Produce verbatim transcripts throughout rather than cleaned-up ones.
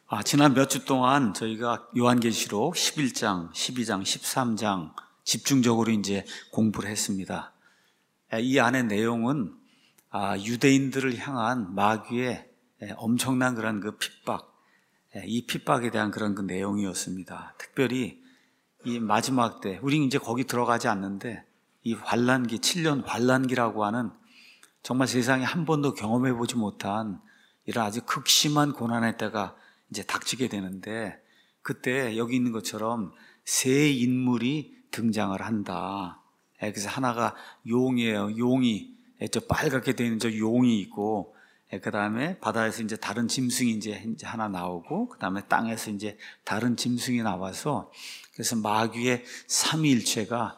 아, 지난 몇 주 동안 저희가 요한계시록 십일 장, 십이 장, 십삼 장 집중적으로 이제 공부를 했습니다. 이 안의 내용은 아, 유대인들을 향한 마귀의 엄청난 그런 그 핍박, 이 핍박에 대한 그런 그 내용이었습니다. 특별히 이 마지막 때, 우리 이제 거기 들어가지 않는데 이 환란기, 칠 년 환란기라고 하는 정말 세상에 한 번도 경험해 보지 못한 이런 아주 극심한 고난의 때가 이제 닥치게 되는데, 그때 여기 있는 것처럼 세 인물이 등장을 한다. 그래서 하나가 용이에요. 용이 저 빨갛게 되는 저 용이 있고, 그 다음에 바다에서 이제 다른 짐승이 이제 하나 나오고, 그 다음에 땅에서 이제 다른 짐승이 나와서, 그래서 마귀의 삼위일체가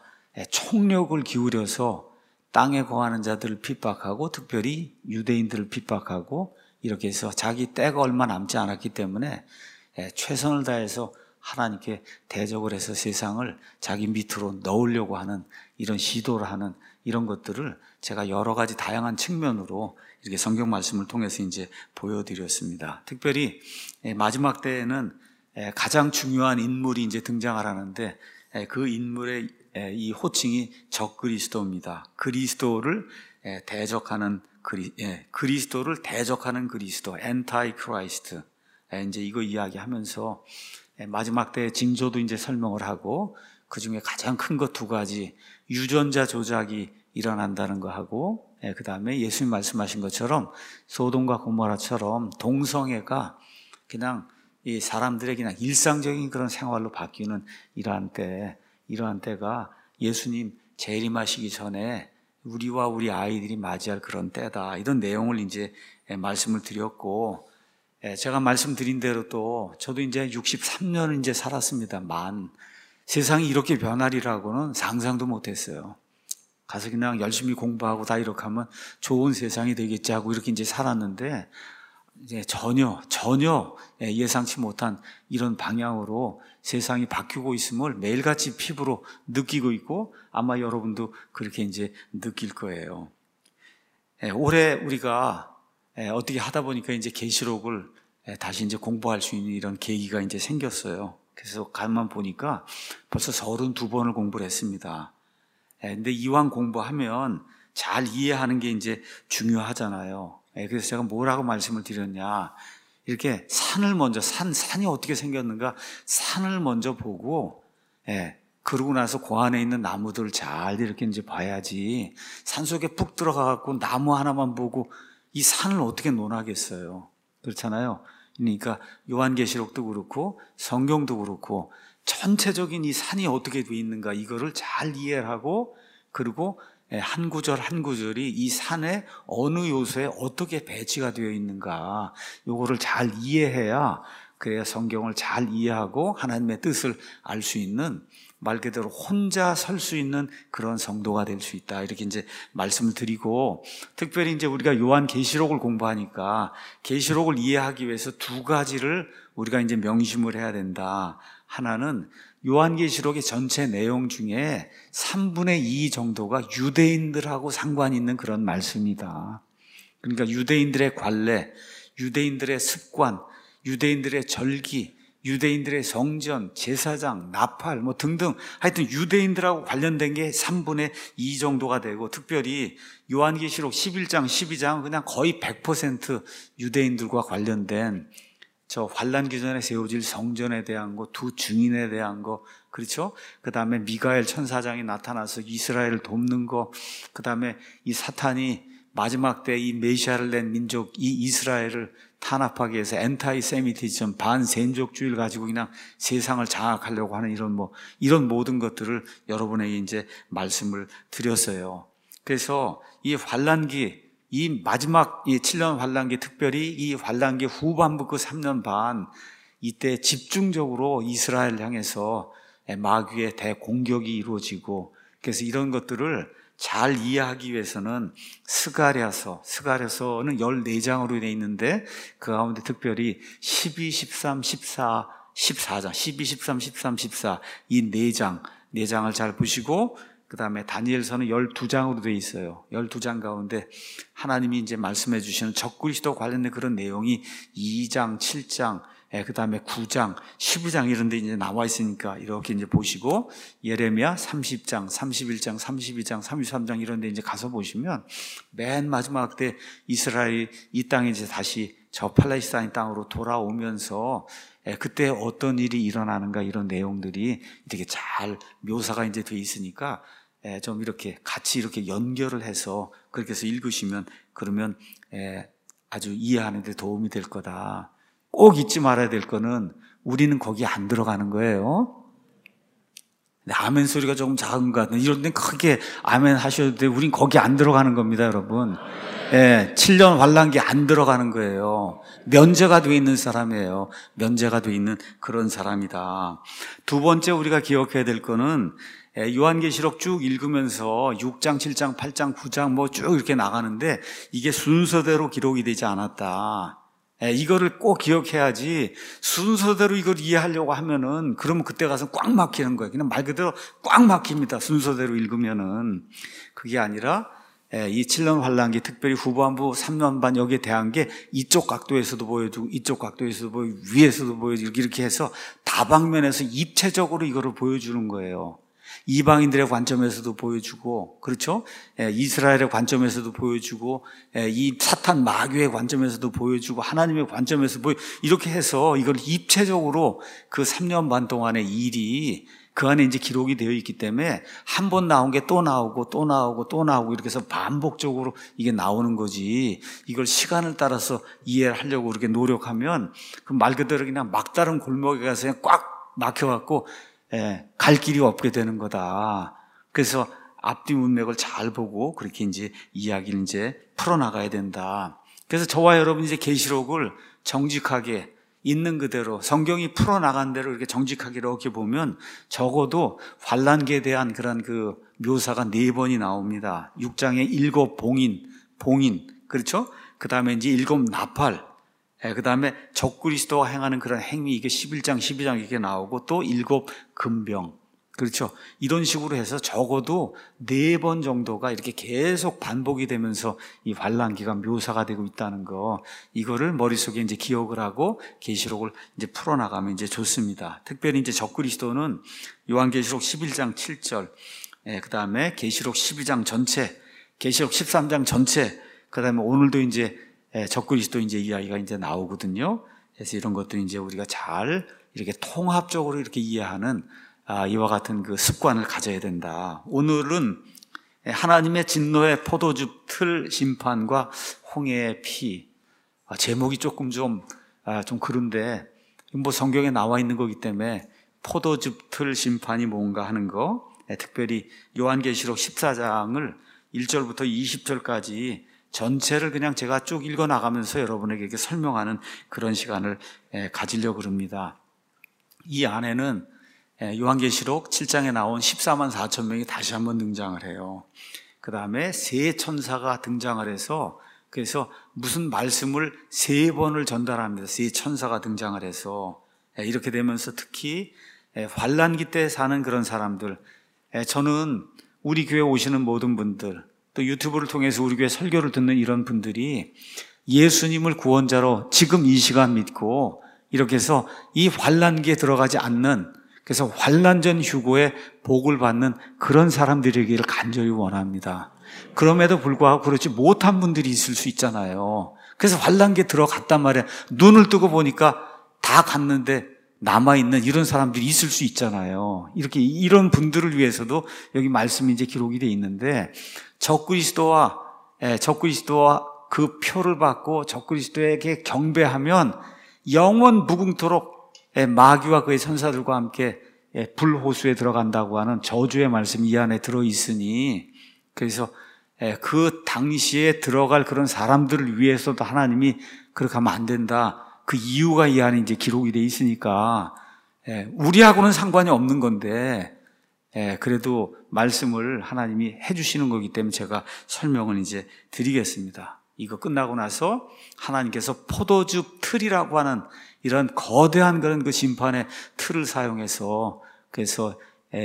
총력을 기울여서 땅에 거하는 자들을 핍박하고, 특별히 유대인들을 핍박하고, 이렇게 해서 자기 때가 얼마 남지 않았기 때문에 최선을 다해서 하나님께 대적을 해서 세상을 자기 밑으로 넣으려고 하는 이런 시도를 하는 이런 것들을 제가 여러 가지 다양한 측면으로 이렇게 성경 말씀을 통해서 이제 보여드렸습니다. 특별히 마지막 때에는 가장 중요한 인물이 이제 등장을 하는데, 그 인물의 이 호칭이 적그리스도입니다. 그리스도를 대적하는 그리, 예, 그리스도를 대적하는 그리스도, 엔타이 크라이스트. 예, 이제 이거 이야기하면서 예, 마지막 때 징조도 이제 설명을 하고, 그 중에 가장 큰 것 두 가지, 유전자 조작이 일어난다는 거 하고, 예, 그 다음에 예수님 말씀하신 것처럼 소돔과 고모라처럼 동성애가 그냥 이 사람들의 그냥 일상적인 그런 생활로 바뀌는 이러한 때, 이러한 때가 예수님 재림하시기 전에 우리와 우리 아이들이 맞이할 그런 때다. 이런 내용을 이제 말씀을 드렸고, 제가 말씀드린 대로 또 저도 이제 육십삼 년을 이제 살았습니다만, 세상이 이렇게 변하리라고는 상상도 못했어요. 가서 그냥 열심히 공부하고 다 이렇게 하면 좋은 세상이 되겠지 하고 이렇게 이제 살았는데, 이제 전혀 전혀 예상치 못한 이런 방향으로 세상이 바뀌고 있음을 매일같이 피부로 느끼고 있고, 아마 여러분도 그렇게 이제 느낄 거예요. 올해 우리가 어떻게 하다 보니까 이제 계시록을 다시 이제 공부할 수 있는 이런 계기가 이제 생겼어요. 그래서 가만 보니까 벌써 서른두 번을 공부를 했습니다. 근데 이왕 공부하면 잘 이해하는 게 이제 중요하잖아요. 그래서 제가 뭐라고 말씀을 드렸냐, 이렇게 산을 먼저, 산, 산이 어떻게 생겼는가, 산을 먼저 보고, 예, 그러고 나서 그 안에 있는 나무들을 잘 이렇게 이제 봐야지, 산 속에 푹 들어가갖고 나무 하나만 보고 이 산을 어떻게 논하겠어요. 그렇잖아요. 그러니까 요한계시록도 그렇고 성경도 그렇고 전체적인 이 산이 어떻게 돼 있는가, 이거를 잘 이해하고, 그리고 한 구절 한 구절이 이 산의 어느 요소에 어떻게 배치가 되어 있는가, 요거를 잘 이해해야, 그래야 성경을 잘 이해하고 하나님의 뜻을 알 수 있는, 말 그대로 혼자 설 수 있는 그런 성도가 될 수 있다. 이렇게 이제 말씀을 드리고, 특별히 이제 우리가 요한계시록을 공부하니까 계시록을 이해하기 위해서 두 가지를 우리가 이제 명심을 해야 된다. 하나는 요한계시록의 전체 내용 중에 삼분의 이 정도가 유대인들하고 상관이 있는 그런 말씀이다. 그러니까 유대인들의 관례, 유대인들의 습관, 유대인들의 절기, 유대인들의 성전, 제사장, 나팔 뭐 등등, 하여튼 유대인들하고 관련된 게 삼분의 이 정도가 되고, 특별히 요한계시록 십일 장, 십이 장 그냥 거의 백 퍼센트 유대인들과 관련된, 저 환란기 전에 세워질 성전에 대한 거, 두 증인에 대한 거, 그렇죠? 그 다음에 미가엘 천사장이 나타나서 이스라엘을 돕는 거, 그 다음에 이 사탄이 마지막 때 이 메시아를 낸 민족, 이 이스라엘을 탄압하기 위해서 엔타이 세미티즘, 반세인족주의를 가지고 그냥 세상을 장악하려고 하는 이런 뭐, 이런 모든 것들을 여러분에게 이제 말씀을 드렸어요. 그래서 이 환란기, 이 마지막 이 칠 년 환란기, 특별히 이 환란기 후반부 그 삼 년 반, 이때 집중적으로 이스라엘을 향해서 마귀의 대공격이 이루어지고, 그래서 이런 것들을 잘 이해하기 위해서는 스가랴서, 스가랴서는 열네 장으로 되어 있는데 그 가운데 특별히 십이, 십삼, 십사, 십사 장, 십이, 십삼, 십삼, 십사 이 네 장, 네 장을 잘 보시고, 그 다음에 다니엘서는 열두 장으로 되어 있어요. 열두 장 가운데 하나님이 이제 말씀해 주시는 적그리스도 관련된 그런 내용이 이 장, 칠 장, 예, 그 다음에 구 장, 십이 장 이런 데 이제 나와 있으니까 이렇게 이제 보시고, 예레미야 삼십 장, 삼십일 장, 삼십이 장, 삼십삼 장 이런 데 이제 가서 보시면 맨 마지막 때 이스라엘이 이 땅에 이제 다시 저 팔레스타인 땅으로 돌아오면서 예, 그때 어떤 일이 일어나는가 이런 내용들이 되게 잘 묘사가 이제 돼 있으니까 예, 좀 이렇게 같이 이렇게 연결을 해서 그렇게 해서 읽으시면 그러면 예, 아주 이해하는 데 도움이 될 거다. 꼭 잊지 말아야 될 거는 우리는 거기 안 들어가는 거예요. 아멘 소리가 조금 작은 것 같은데 이런 데는 크게 아멘 하셔도 돼요. 우린 거기 안 들어가는 겁니다, 여러분. 예, 칠 년 환란기 안 들어가는 거예요. 면제가 돼 있는 사람이에요. 면제가 돼 있는 그런 사람이다. 두 번째 우리가 기억해야 될 거는 요한계시록 쭉 읽으면서 육 장, 칠 장, 팔 장, 구 장 뭐 쭉 이렇게 나가는데 이게 순서대로 기록이 되지 않았다. 이거를 꼭 기억해야지 순서대로 이걸 이해하려고 하면은 그러면 그때 가서 꽉 막히는 거예요. 그냥 말 그대로 꽉 막힙니다. 순서대로 읽으면은. 그게 아니라 이 칠 년 환란기 특별히 후반부 삼 년 반 여기에 대한 게 이쪽 각도에서도 보여주고 이쪽 각도에서도 보여주고 위에서도 보여주고 이렇게 해서 다방면에서 입체적으로 이거를 보여주는 거예요. 이방인들의 관점에서도 보여주고, 그렇죠? 예, 이스라엘의 관점에서도 보여주고, 예, 이 사탄 마귀의 관점에서도 보여주고, 하나님의 관점에서 보여, 이렇게 해서 이걸 입체적으로 그 삼 년 반 동안의 일이 그 안에 이제 기록이 되어 있기 때문에 한 번 나온 게 또 나오고 또 나오고 또 나오고 이렇게 해서 반복적으로 이게 나오는 거지. 이걸 시간을 따라서 이해를 하려고 그렇게 노력하면 그 말 그대로 그냥 막다른 골목에 가서 그냥 꽉 막혀갖고 예, 갈 길이 없게 되는 거다. 그래서 앞뒤 문맥을 잘 보고 그렇게 이제 이야기를 이제 풀어나가야 된다. 그래서 저와 여러분 이제 계시록을 정직하게 있는 그대로 성경이 풀어나간 대로 이렇게 정직하게 이렇게 보면 적어도 환란기에 대한 그런 그 묘사가 네 번이 나옵니다. 육 장에 일곱 봉인, 봉인, 그렇죠? 그 다음에 이제 일곱 나팔, 그 다음에 적그리스도와 행하는 그런 행위, 이게 십일 장, 십이 장 이렇게 나오고 또 일곱 금병. 그렇죠. 이런 식으로 해서 적어도 네 번 정도가 이렇게 계속 반복이 되면서 이 환란기가 묘사가 되고 있다는 거. 이거를 머릿속에 이제 기억을 하고 계시록을 이제 풀어나가면 이제 좋습니다. 특별히 이제 적그리스도는 요한계시록 십일 장 칠 절, 그 다음에 계시록 십이 장 전체, 계시록 십삼 장 전체, 그 다음에 오늘도 이제 적그리스도 이제 이야기가 이제 나오거든요. 그래서 이런 것들 이제 우리가 잘 이렇게 통합적으로 이렇게 이해하는 아, 이와 같은 그 습관을 가져야 된다. 오늘은 하나님의 진노의 포도즙 틀 심판과 홍해의 피. 아, 제목이 조금 좀, 아, 좀 그런데 뭐 성경에 나와 있는 거기 때문에 포도즙 틀 심판이 뭔가 하는 거. 특별히 요한계시록 십사 장을 일 절부터 이십 절까지 전체를 그냥 제가 쭉 읽어 나가면서 여러분에게 이렇게 설명하는 그런 시간을 가지려고 합니다. 이 안에는 요한계시록 칠 장에 나온 십사만 사천 명이 다시 한번 등장을 해요. 그 다음에 세 천사가 등장을 해서 그래서 무슨 말씀을 세 번을 전달합니다. 세 천사가 등장을 해서 이렇게 되면서 특히 환란기 때 사는 그런 사람들, 저는 우리 교회 오시는 모든 분들 또 유튜브를 통해서 우리 교회 설교를 듣는 이런 분들이 예수님을 구원자로 지금 이 시간 믿고 이렇게 해서 이 환란기에 들어가지 않는, 그래서 환란전 휴고에 복을 받는 그런 사람들이기를 간절히 원합니다. 그럼에도 불구하고 그렇지 못한 분들이 있을 수 있잖아요. 그래서 환란기에 들어갔단 말이에요. 눈을 뜨고 보니까 다 갔는데 남아있는 이런 사람들이 있을 수 있잖아요. 이렇게 이런 분들을 위해서도 여기 말씀이 이제 기록이 되어 있는데 적그리스도와 예, 적그리스도와 그 표를 받고 적그리스도에게 경배하면 영원 무궁토록 마귀와 그의 천사들과 함께 불호수에 들어간다고 하는 저주의 말씀이 이 안에 들어있으니, 그래서 그 당시에 들어갈 그런 사람들을 위해서도 하나님이 그렇게 하면 안 된다. 그 이유가 이 안에 이제 기록이 돼 있으니까 우리하고는 상관이 없는 건데 그래도 말씀을 하나님이 해주시는 거기 때문에 제가 설명을 이제 드리겠습니다. 이거 끝나고 나서 하나님께서 포도즙 틀이라고 하는 이런 거대한 그런 그 심판의 틀을 사용해서 그래서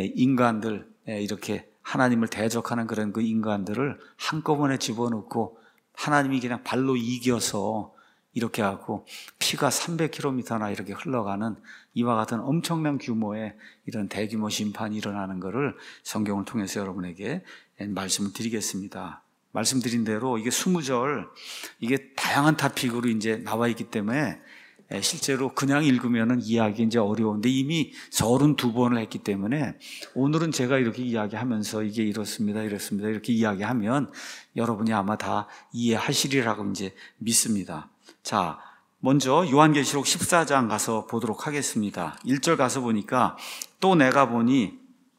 인간들 이렇게 하나님을 대적하는 그런 그 인간들을 한꺼번에 집어넣고 하나님이 그냥 발로 이겨서 이렇게 하고 피가 삼백 킬로미터나 이렇게 흘러가는 이와 같은 엄청난 규모의 이런 대규모 심판이 일어나는 것을 성경을 통해서 여러분에게 말씀을 드리겠습니다. 말씀드린 대로 이게 스무 절, 이게 다양한 토픽으로 이제 나와 있기 때문에 실제로 그냥 읽으면은 이해하기 이제 어려운데 이미 서른두 번을 했기 때문에 오늘은 제가 이렇게 이야기하면서 이게 이렇습니다, 이렇습니다, 이렇게 이야기하면 여러분이 아마 다 이해하시리라고 이제 믿습니다. 자, 먼저 요한계시록 십사 장 가서 보도록 하겠습니다. 일 절 가서 보니까 또 내가 보니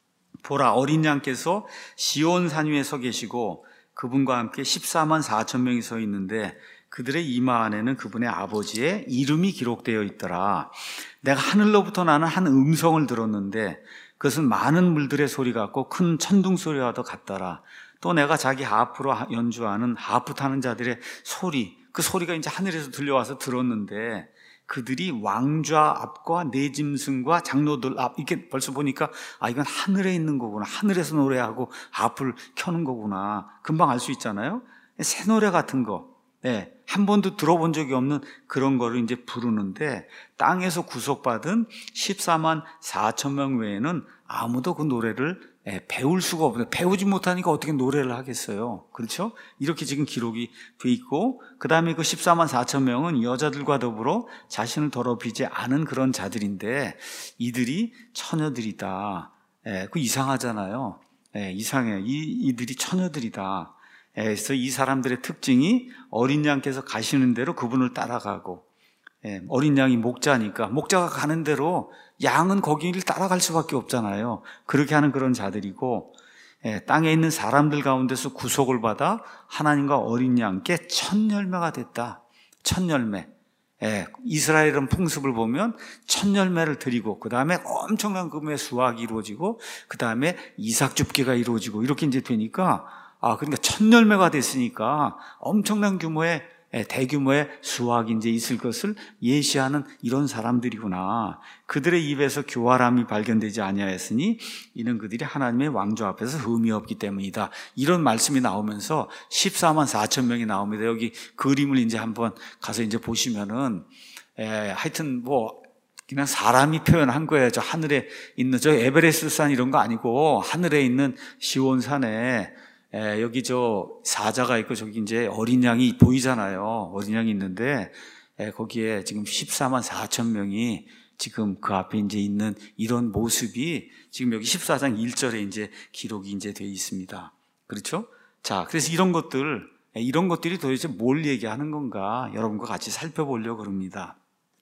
보라 어린 양께서 시온산 위에 서 계시고 그분과 함께 십사만 사천 명이 서 있는데 그들의 이마 안에는 그분의 아버지의 이름이 기록되어 있더라. 내가 하늘로부터 나는 한 음성을 들었는데 그것은 많은 물들의 소리 같고 큰 천둥 소리와도 같더라. 또 내가 자기 하프로 연주하는 하프 타는 자들의 소리, 그 소리가 이제 하늘에서 들려와서 들었는데 그들이 왕좌 앞과 네 짐승과 장로들 앞, 이렇게 벌써 보니까 아 이건 하늘에 있는 거구나, 하늘에서 노래하고 하프를 켜는 거구나 금방 알 수 있잖아요. 새 노래 같은 거, 네, 한 번도 들어본 적이 없는 그런 거를 이제 부르는데 땅에서 구속받은 십사만 사천 명 외에는 아무도 그 노래를 배울 수가 없어요. 배우지 못하니까 어떻게 노래를 하겠어요. 그렇죠? 이렇게 지금 기록이 돼 있고, 그 다음에 그 십사만 사천 명은 여자들과 더불어 자신을 더럽히지 않은 그런 자들인데 이들이 처녀들이다. 예, 그 이상하잖아요. 예, 이상해요. 이, 이들이 처녀들이다. 예, 그래서 이 사람들의 특징이 어린 양께서 가시는 대로 그분을 따라가고, 예, 어린 양이 목자니까 목자가 가는 대로 양은 거기를 따라갈 수밖에 없잖아요. 그렇게 하는 그런 자들이고, 예, 땅에 있는 사람들 가운데서 구속을 받아 하나님과 어린 양께 첫 열매가 됐다. 첫 열매. 예, 이스라엘은 풍습을 보면 첫 열매를 드리고 그 다음에 엄청난 금의 수확이 이루어지고 그 다음에 이삭 줍기가 이루어지고 이렇게 이제 되니까 아 그러니까 첫 열매가 됐으니까 엄청난 규모의 대규모의 수확이 이제 있을 것을 예시하는 이런 사람들이구나. 그들의 입에서 교활함이 발견되지 아니하였으니 이는 그들이 하나님의 왕좌 앞에서 흠이 없기 때문이다. 이런 말씀이 나오면서 십사만 사천 명이 나옵니다. 여기 그림을 이제 한번 가서 이제 보시면은 에, 하여튼 뭐 그냥 사람이 표현한 거예요. 저 하늘에 있는 저 에베레스트 산 이런 거 아니고 하늘에 있는 시온산에 에, 여기 저 사자가 있고 저기 이제 어린 양이 보이잖아요. 어린 양이 있는데 에, 거기에 지금 십사만 사천 명이 지금 그 앞에 이제 있는 이런 모습이 지금 여기 십사 장 일 절에 이제 기록이 이제 되어 있습니다. 그렇죠? 자, 그래서 이런 것들, 이런 것들이 도대체 뭘 얘기하는 건가 여러분과 같이 살펴보려고 합니다.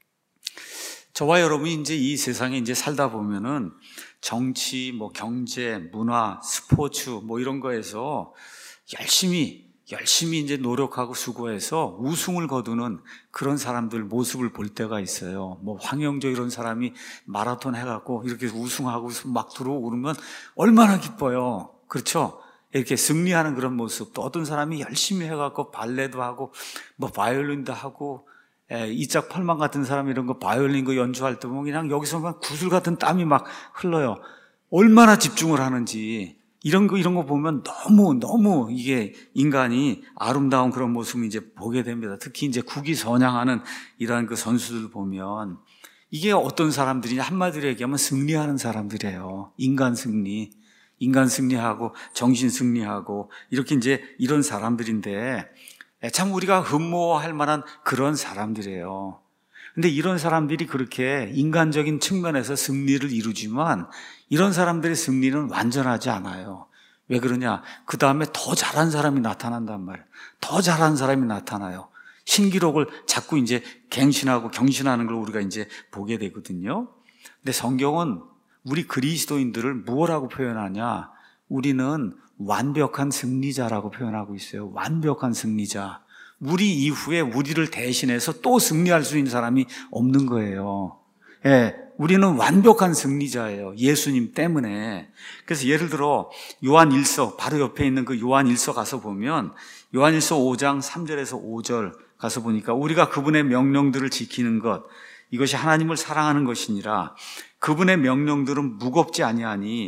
저와 여러분이 이제 이 세상에 이제 살다 보면은 정치, 뭐 경제, 문화, 스포츠 뭐 이런 거에서 열심히 열심히 이제 노력하고 수고해서 우승을 거두는 그런 사람들 모습을 볼 때가 있어요. 뭐 황영조 이런 사람이 마라톤 해갖고 이렇게 우승하고 막 들어오고 그러면 얼마나 기뻐요. 그렇죠? 이렇게 승리하는 그런 모습. 또 어떤 사람이 열심히 해갖고 발레도 하고 뭐 바이올린도 하고 예, 이짝 펄만 같은 사람 이런 거 바이올린 거 연주할 때 보면 그냥 여기서 막 구슬 같은 땀이 막 흘러요. 얼마나 집중을 하는지 이런 거 이런 거 보면 너무 너무 이게 인간이 아름다운 그런 모습을 이제 보게 됩니다. 특히 이제 국위선양하는 이러한 그 선수들 보면 이게 어떤 사람들이냐 한마디로 얘기하면 승리하는 사람들이에요. 인간 승리, 인간 승리하고 정신 승리하고 이렇게 이제 이런 사람들인데. 참 우리가 흠모할 만한 그런 사람들이에요. 근데 이런 사람들이 그렇게 인간적인 측면에서 승리를 이루지만 이런 사람들의 승리는 완전하지 않아요. 왜 그러냐? 그 다음에 더 잘한 사람이 나타난단 말이에요. 더 잘한 사람이 나타나요. 신기록을 자꾸 이제 갱신하고 경신하는 걸 우리가 이제 보게 되거든요. 근데 성경은 우리 그리스도인들을 무엇라고 표현하냐? 우리는 완벽한 승리자라고 표현하고 있어요. 완벽한 승리자. 우리 이후에 우리를 대신해서 또 승리할 수 있는 사람이 없는 거예요. 예, 우리는 완벽한 승리자예요. 예수님 때문에. 그래서 예를 들어 요한 일 서 바로 옆에 있는 그 요한 일 서 가서 보면 요한 일 서 오 장 삼 절에서 오 절 가서 보니까 우리가 그분의 명령들을 지키는 것 이것이 하나님을 사랑하는 것이니라. 그분의 명령들은 무겁지 아니하니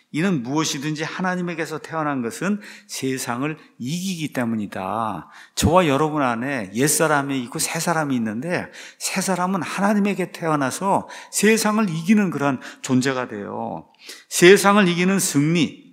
이는 무엇이든지 하나님에게서 태어난 것은 세상을 이기기 때문이다. 저와 여러분 안에 옛사람이 있고 새사람이 있는데 새사람은 하나님에게 태어나서 세상을 이기는 그런 존재가 돼요. 세상을 이기는 승리,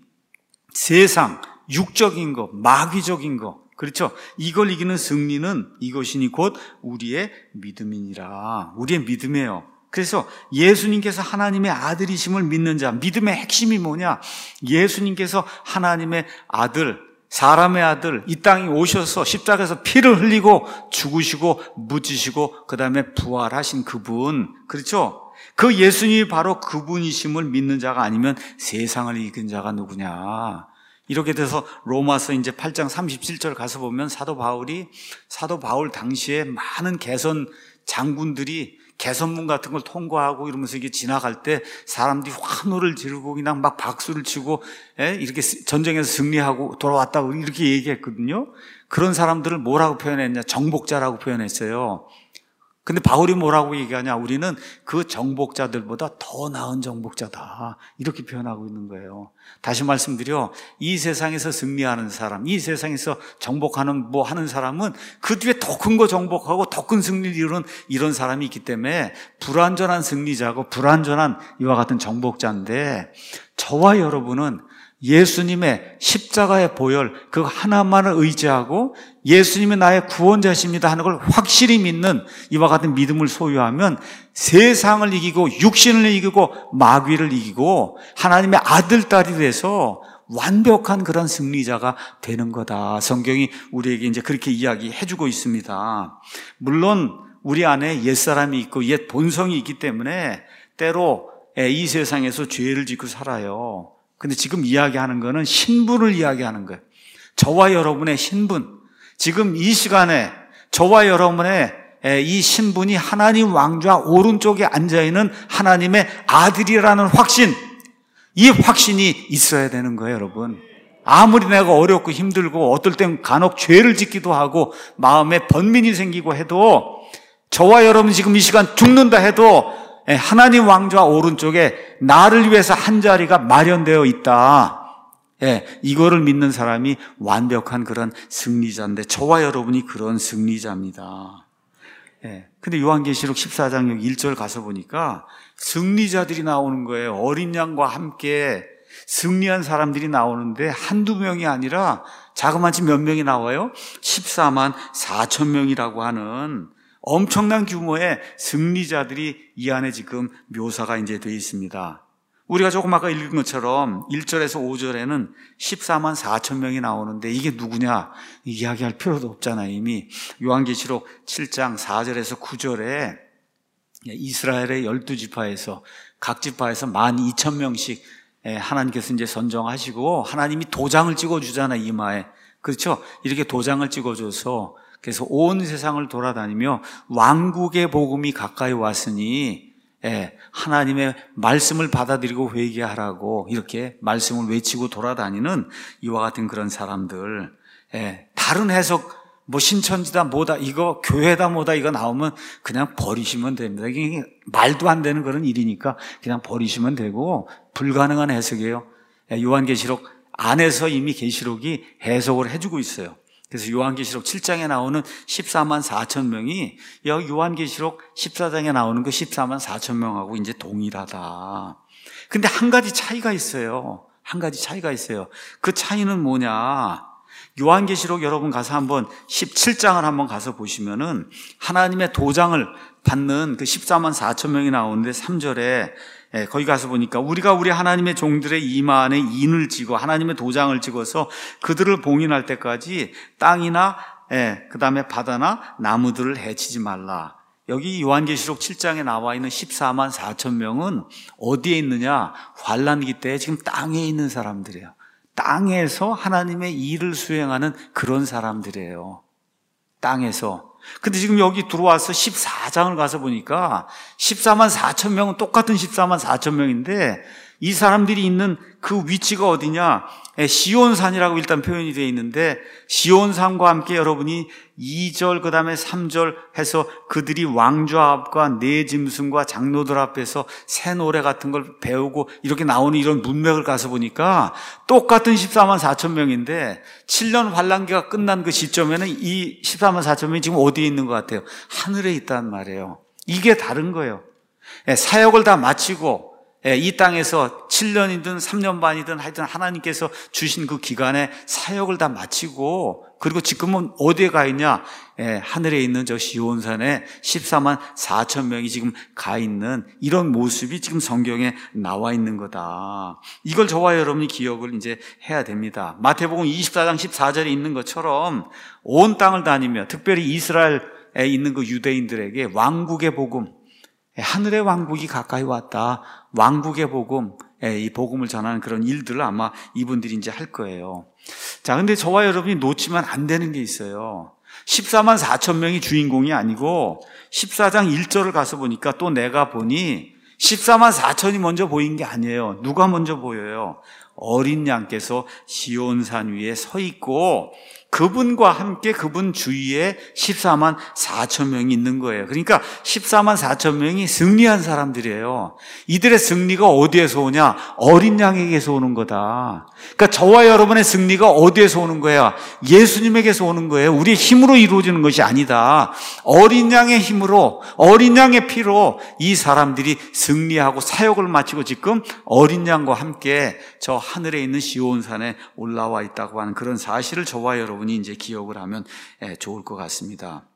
세상, 육적인 것, 마귀적인 것, 그렇죠? 이걸 이기는 승리는 이것이니 곧 우리의 믿음이니라. 우리의 믿음이에요. 그래서 예수님께서 하나님의 아들이심을 믿는 자, 믿음의 핵심이 뭐냐? 예수님께서 하나님의 아들, 사람의 아들, 이 땅에 오셔서 십자가에서 피를 흘리고 죽으시고 묻히시고 그 다음에 부활하신 그분, 그렇죠? 그 예수님이 바로 그분이심을 믿는 자가 아니면 세상을 이긴 자가 누구냐? 이렇게 돼서 로마서 이제 팔 장 삼십칠 절 가서 보면 사도 바울이 사도 바울 당시에 많은 개선 장군들이 개선문 같은 걸 통과하고 이러면서 이게 지나갈 때 사람들이 환호를 지르고 그냥 막 박수를 치고 이렇게 전쟁에서 승리하고 돌아왔다고 이렇게 얘기했거든요. 그런 사람들을 뭐라고 표현했냐? 정복자라고 표현했어요. 근데 바울이 뭐라고 얘기하냐? 우리는 그 정복자들보다 더 나은 정복자다. 이렇게 표현하고 있는 거예요. 다시 말씀드려, 이 세상에서 승리하는 사람, 이 세상에서 정복하는 뭐 하는 사람은 그 뒤에 더 큰 거 정복하고 더 큰 승리를 이루는 이런 사람이 있기 때문에 불완전한 승리자고 불완전한 이와 같은 정복자인데, 저와 여러분은 예수님의 십자가의 보혈 그 하나만을 의지하고 예수님이 나의 구원자십니다 하는 걸 확실히 믿는 이와 같은 믿음을 소유하면 세상을 이기고 육신을 이기고 마귀를 이기고 하나님의 아들, 딸이 돼서 완벽한 그런 승리자가 되는 거다. 성경이 우리에게 이제 그렇게 이야기해주고 있습니다. 물론 우리 안에 옛사람이 있고 옛 본성이 있기 때문에 때로 이 세상에서 죄를 짓고 살아요. 근데 지금 이야기하는 거는 신분을 이야기하는 거예요. 저와 여러분의 신분. 지금 이 시간에 저와 여러분의 이 신분이 하나님 왕좌 오른쪽에 앉아있는 하나님의 아들이라는 확신. 이 확신이 있어야 되는 거예요, 여러분. 아무리 내가 어렵고 힘들고 어떨 땐 간혹 죄를 짓기도 하고 마음에 번민이 생기고 해도 저와 여러분 지금 이 시간 죽는다 해도 하나님 왕좌 오른쪽에 나를 위해서 한 자리가 마련되어 있다. 예, 이거를 믿는 사람이 완벽한 그런 승리자인데 저와 여러분이 그런 승리자입니다. 예, 근데 요한계시록 십사 장 일 절 가서 보니까 승리자들이 나오는 거예요. 어린 양과 함께 승리한 사람들이 나오는데 한두 명이 아니라 자그마치 몇 명이 나와요? 십사만 사천 명이라고 하는 엄청난 규모의 승리자들이 이 안에 지금 묘사가 이제 되어 있습니다. 우리가 조금 아까 읽은 것처럼 일 절에서 오 절에는 십사만 사천 명이 나오는데 이게 누구냐? 이야기할 필요도 없잖아요. 이미 요한계시록 칠 장 사 절에서 구 절에 이스라엘의 열두 지파에서 각 지파에서 만 이천 명씩 하나님께서 이제 선정하시고 하나님이 도장을 찍어주잖아요. 이마에. 그렇죠? 이렇게 도장을 찍어줘서 그래서 온 세상을 돌아다니며 왕국의 복음이 가까이 왔으니 예, 하나님의 말씀을 받아들이고 회개하라고 이렇게 말씀을 외치고 돌아다니는 이와 같은 그런 사람들. 예, 다른 해석 뭐 신천지다 뭐다 이거 교회다 뭐다 이거 나오면 그냥 버리시면 됩니다. 이게 말도 안 되는 그런 일이니까 그냥 버리시면 되고 불가능한 해석이에요. 예, 요한계시록 안에서 이미 계시록이 해석을 해주고 있어요. 그래서 요한계시록 칠 장에 나오는 십사만 사천 명이 여기 요한계시록 십사 장에 나오는 그 십사만 사천 명하고 이제 동일하다. 근데 한 가지 차이가 있어요. 한 가지 차이가 있어요. 그 차이는 뭐냐? 요한계시록 여러분 가서 한번 십칠 장을 한번 가서 보시면은 하나님의 도장을 받는 그 십사만 사천 명이 나오는데 삼 절에 예, 거기 가서 보니까 우리가 우리 하나님의 종들의 이마 안에 인을 찍어 하나님의 도장을 찍어서 그들을 봉인할 때까지 땅이나 예, 그 다음에 바다나 나무들을 해치지 말라. 여기 요한계시록 칠 장에 나와 있는 십사만 사천 명은 어디에 있느냐? 환난기 때 지금 땅에 있는 사람들이에요. 땅에서 하나님의 일을 수행하는 그런 사람들이에요. 땅에서. 근데 지금 여기 들어와서 십사 장을 가서 보니까 십사만 사천 명은 똑같은 십사만 사천 명인데 이 사람들이 있는 그 위치가 어디냐? 시온산이라고 일단 표현이 되어 있는데, 시온산과 함께 여러분이 이 절 그 다음에 삼 절 해서 그들이 왕좌 앞과 네 짐승과 장로들 앞에서 새 노래 같은 걸 배우고 이렇게 나오는 이런 문맥을 가서 보니까 똑같은 십사만 사천 명인데 칠 년 환란기가 끝난 그 시점에는 이 십사만 사천 명이 지금 어디에 있는 것 같아요? 하늘에 있단 말이에요. 이게 다른 거예요. 사역을 다 마치고 이 땅에서 칠 년이든 삼 년 반이든 하여튼 하나님께서 주신 그 기간에 사역을 다 마치고, 그리고 지금은 어디에 가 있냐? 예, 하늘에 있는 저 시온산에 십사만 사천 명이 지금 가 있는 이런 모습이 지금 성경에 나와 있는 거다. 이걸 저와 여러분이 기억을 이제 해야 됩니다. 마태복음 이십사 장 십사 절에 있는 것처럼 온 땅을 다니며 특별히 이스라엘에 있는 그 유대인들에게 왕국의 복음, 하늘의 왕국이 가까이 왔다, 왕국의 복음, 이 복음을 전하는 그런 일들을 아마 이분들이 이제 할 거예요. 자, 근데 저와 여러분이 놓치면 안 되는 게 있어요. 십사만 사천 명이 주인공이 아니고 십사 장 일 절을 가서 보니까 또 내가 보니 십사만 사천이 먼저 보인 게 아니에요. 누가 먼저 보여요? 어린 양께서 시온산 위에 서 있고 그분과 함께 그분 주위에 십사만 사천 명이 있는 거예요. 그러니까 십사만 사천 명이 승리한 사람들이에요. 이들의 승리가 어디에서 오냐? 어린 양에게서 오는 거다. 그러니까 저와 여러분의 승리가 어디에서 오는 거야? 예수님에게서 오는 거예요. 우리의 힘으로 이루어지는 것이 아니다. 어린 양의 힘으로, 어린 양의 피로 이 사람들이 승리하고 사역을 마치고 지금 어린 양과 함께 저 하늘에 있는 시온산에 올라와 있다고 하는 그런 사실을 저와 여러분이 이제 기억을 하면 좋을 것 같습니다.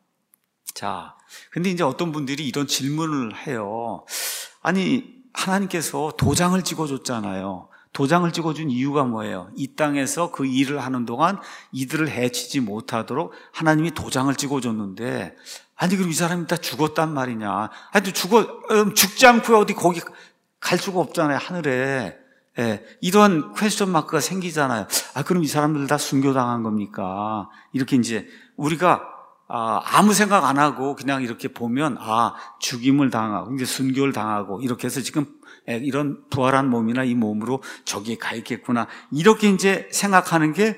자, 근데 이제 어떤 분들이 이런 질문을 해요. 아니, 하나님께서 도장을 찍어줬잖아요. 도장을 찍어준 이유가 뭐예요? 이 땅에서 그 일을 하는 동안 이들을 해치지 못하도록 하나님이 도장을 찍어줬는데, 아니, 그럼 이 사람이 다 죽었단 말이냐? 아니, 죽어, 죽지 않고 어디 거기 갈 수가 없잖아요, 하늘에. 예, 이런 퀘스천 마크가 생기잖아요. 아, 그럼 이 사람들 다 순교당한 겁니까? 이렇게 이제 우리가 아, 아무 생각 안 하고 그냥 이렇게 보면 아, 죽임을 당하고 이제 순교를 당하고 이렇게 해서 지금 이런 부활한 몸이나 이 몸으로 저기에 가 있겠구나, 이렇게 이제 생각하는 게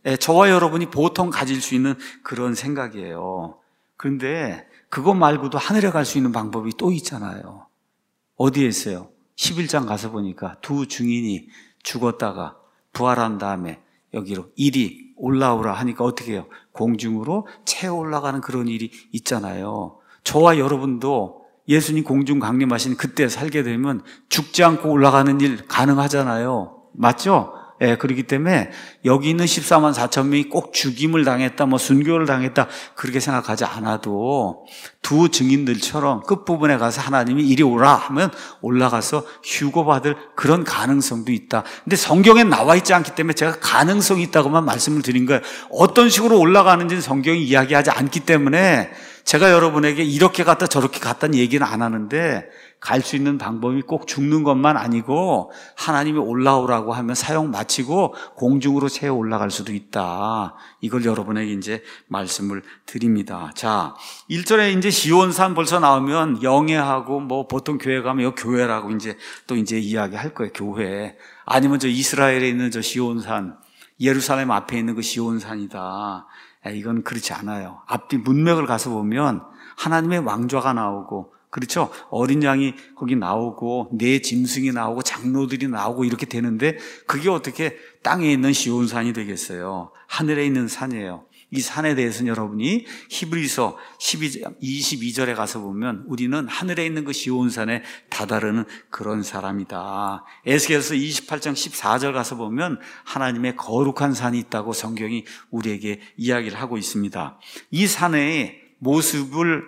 저와 여러분이 보통 가질 수 있는 그런 생각이에요. 그런데 그것 말고도 하늘에 갈 수 있는 방법이 또 있잖아요. 어디에 있어요? 십일 장 가서 보니까 두 증인이 죽었다가 부활한 다음에 여기로 일이 올라오라 하니까 어떻게 해요? 공중으로 채워 올라가는 그런 일이 있잖아요. 저와 여러분도 예수님 공중 강림하신 그때 살게 되면 죽지 않고 올라가는 일 가능하잖아요. 맞죠? 예, 그렇기 때문에 여기 있는 십사만 사천 명이 꼭 죽임을 당했다, 뭐 순교를 당했다, 그렇게 생각하지 않아도 두 증인들처럼 끝부분에 가서 하나님이 이리 오라 하면 올라가서 휴거받을 그런 가능성도 있다. 근데 성경에 나와 있지 않기 때문에 제가 가능성이 있다고만 말씀을 드린 거예요. 어떤 식으로 올라가는지는 성경이 이야기하지 않기 때문에 제가 여러분에게 이렇게 갔다 저렇게 갔다는 얘기는 안 하는데, 갈 수 있는 방법이 꼭 죽는 것만 아니고 하나님이 올라오라고 하면 사역 마치고 공중으로 채워 올라갈 수도 있다. 이걸 여러분에게 이제 말씀을 드립니다. 자, 일 절에 이제 시온산 벌써 나오면 영예하고 뭐 보통 교회 가면 여 교회라고 이제 또 이제 이야기할 거예요. 교회. 아니면 저 이스라엘에 있는 저 시온산, 예루살렘 앞에 있는 그 시온산이다. 이건 그렇지 않아요. 앞뒤 문맥을 가서 보면 하나님의 왕좌가 나오고, 그렇죠? 어린 양이 거기 나오고 네 짐승이 나오고 장로들이 나오고 이렇게 되는데 그게 어떻게 땅에 있는 시온산이 되겠어요? 하늘에 있는 산이에요. 이 산에 대해서는 여러분이 히브리서 십이 장 이십이 절에 가서 보면 우리는 하늘에 있는 그 시온산에 다다르는 그런 사람이다. 에스겔서 이십팔 장 십사 절 가서 보면 하나님의 거룩한 산이 있다고 성경이 우리에게 이야기를 하고 있습니다. 이 산의 모습을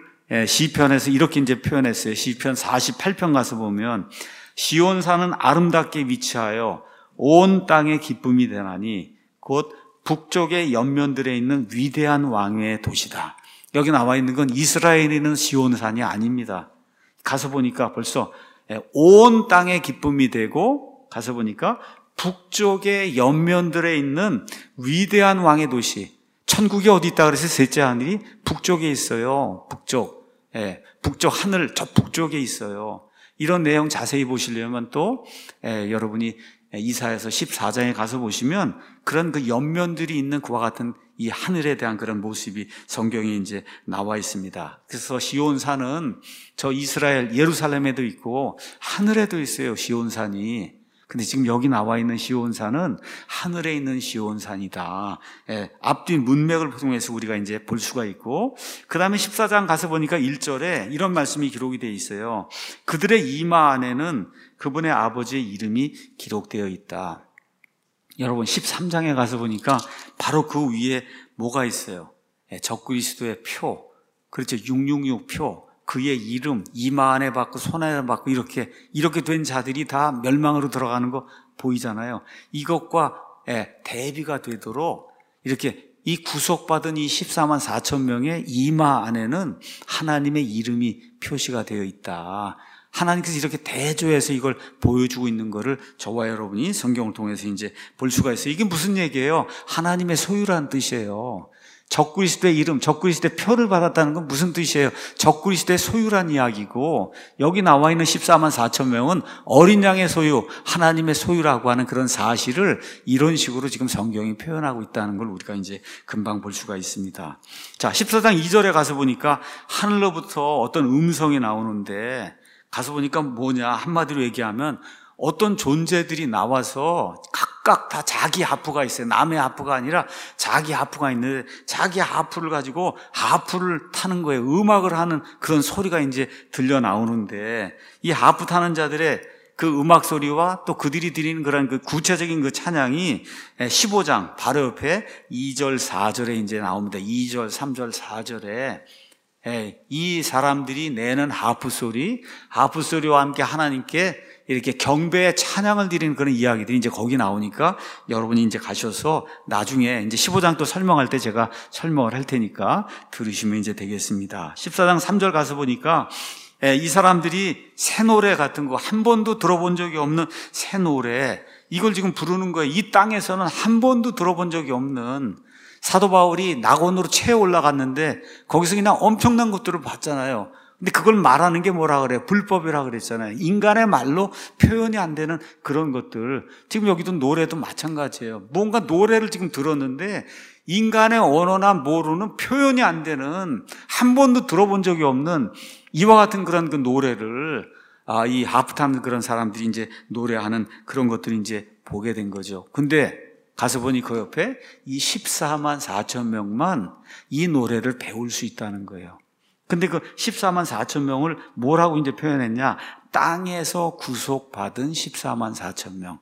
시편에서 이렇게 이제 표현했어요. 시편 사십팔 편 가서 보면 시온산은 아름답게 위치하여 온 땅의 기쁨이 되나니 곧 북쪽의 연면들에 있는 위대한 왕의 도시다. 여기 나와 있는 건 이스라엘에 있는 시온산이 아닙니다. 가서 보니까 벌써 온 땅의 기쁨이 되고, 가서 보니까 북쪽의 연면들에 있는 위대한 왕의 도시. 천국이 어디 있다 그래서 셋째 하늘이 북쪽에 있어요. 북쪽. 예, 북쪽 하늘 저 북쪽에 있어요. 이런 내용 자세히 보시려면 또 에, 여러분이 이사야서 십사 장에 가서 보시면 그런 그 옆면들이 있는 그와 같은 이 하늘에 대한 그런 모습이 성경에 이제 나와 있습니다. 그래서 시온산은 저 이스라엘 예루살렘에도 있고 하늘에도 있어요, 시온산이. 근데 지금 여기 나와 있는 시온산은 하늘에 있는 시온산이다. 예, 앞뒤 문맥을 통해서 우리가 이제 볼 수가 있고, 그 다음에 십사 장 가서 보니까 일 절에 이런 말씀이 기록이 되어 있어요. 그들의 이마 안에는 그분의 아버지의 이름이 기록되어 있다. 여러분 십삼 장에 가서 보니까 바로 그 위에 뭐가 있어요? 예, 적그리스도의 표, 그렇죠, 육육육 표. 그의 이름, 이마 안에 받고 손 안에 받고 이렇게 이렇게 된 자들이 다 멸망으로 들어가는 거 보이잖아요. 이것과 예, 대비가 되도록 이렇게 이 구속받은 이 십사만 사천 명의 이마 안에는 하나님의 이름이 표시가 되어 있다. 하나님께서 이렇게 대조해서 이걸 보여주고 있는 거를 저와 여러분이 성경을 통해서 이제 볼 수가 있어요. 이게 무슨 얘기예요? 하나님의 소유라는 뜻이에요. 적그리스도의 이름, 적그리스도의 표를 받았다는 건 무슨 뜻이에요? 적그리스도의 소유란 이야기고, 여기 나와 있는 십사만 사천 명은 어린 양의 소유, 하나님의 소유라고 하는 그런 사실을 이런 식으로 지금 성경이 표현하고 있다는 걸 우리가 이제 금방 볼 수가 있습니다. 자, 십사 장 이 절에 가서 보니까 하늘로부터 어떤 음성이 나오는데, 가서 보니까 뭐냐, 한마디로 얘기하면 어떤 존재들이 나와서 각각 다 자기 하프가 있어요. 남의 하프가 아니라 자기 하프가 있는데, 자기 하프를 가지고 하프를 타는 거예요. 음악을 하는 그런 소리가 이제 들려 나오는데, 이 하프 타는 자들의 그 음악 소리와 또 그들이 드리는 그런 그 구체적인 그 찬양이 십오 장 바로 옆에 이 절 사 절에 이제 나옵니다. 이 절, 삼 절, 사 절에 이 사람들이 내는 하프 소리, 하프 소리와 함께 하나님께 이렇게 경배의 찬양을 드리는 그런 이야기들이 이제 거기 나오니까 여러분이 이제 가셔서 나중에 이제 십오 장 또 설명할 때 제가 설명을 할 테니까 들으시면 이제 되겠습니다. 십사 장 삼 절 가서 보니까 이 사람들이 새 노래 같은 거, 한 번도 들어본 적이 없는 새 노래, 이걸 지금 부르는 거예요. 이 땅에서는 한 번도 들어본 적이 없는, 사도 바울이 낙원으로 채에 올라갔는데 거기서 그냥 엄청난 것들을 봤잖아요. 근데 그걸 말하는 게 뭐라 그래요? 불법이라 그랬잖아요. 인간의 말로 표현이 안 되는 그런 것들. 지금 여기도 노래도 마찬가지예요. 뭔가 노래를 지금 들었는데 인간의 언어나 뭐로는 표현이 안 되는, 한 번도 들어본 적이 없는 이와 같은 그런 그 노래를, 아, 이 하프 타는 그런 사람들이 이제 노래하는 그런 것들을 이제 보게 된 거죠. 근데 가서 보니 그 옆에 이 십사만 사천 명만 이 노래를 배울 수 있다는 거예요. 근데 그 십사만 사천 명을 뭐라고 이제 표현했냐? 땅에서 구속받은 십사만 사천 명.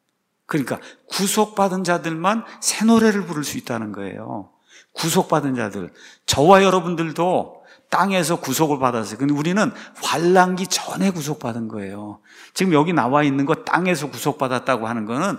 그러니까 구속받은 자들만 새 노래를 부를 수 있다는 거예요. 구속받은 자들. 저와 여러분들도 땅에서 구속을 받았어요. 근데 우리는 환난기 전에 구속받은 거예요. 지금 여기 나와 있는 거 땅에서 구속받았다고 하는 거는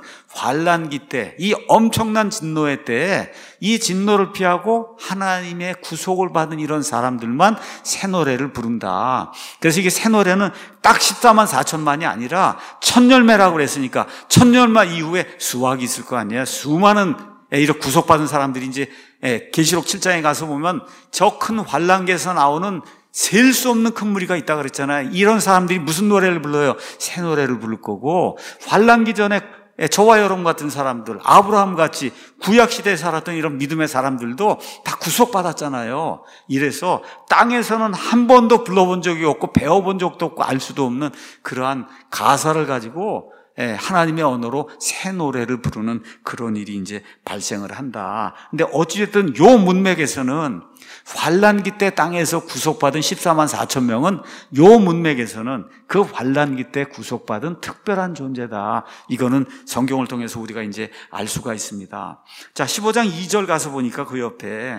환난기 때, 이 엄청난 진노의 때에 이 진노를 피하고 하나님의 구속을 받은 이런 사람들만 새 노래를 부른다. 그래서 이게 새 노래는 딱 십사만 사천만이 아니라 천열매라고 그랬으니까 천열매 이후에 수확이 있을 거 아니에요. 수많은 이렇게 구속받은 사람들이 이제 계시록 칠 장에 가서 보면 저 큰 환난기에서 나오는 셀 수 없는 큰 무리가 있다 그랬잖아요. 이런 사람들이 무슨 노래를 불러요? 새 노래를 부를 거고, 환난기 전에 저와 여러분 같은 사람들, 아브라함 같이 구약시대에 살았던 이런 믿음의 사람들도 다 구속받았잖아요. 이래서 땅에서는 한 번도 불러본 적이 없고 배워본 적도 없고 알 수도 없는 그러한 가사를 가지고 하나님의 언어로 새 노래를 부르는 그런 일이 이제 발생을 한다. 근데 어찌됐든 요 문맥에서는 환난기 때 땅에서 구속받은 십사만 사천 명은 요 문맥에서는 그 환난기 때 구속받은 특별한 존재다. 이거는 성경을 통해서 우리가 이제 알 수가 있습니다. 자, 십오 장 이 절 가서 보니까 그 옆에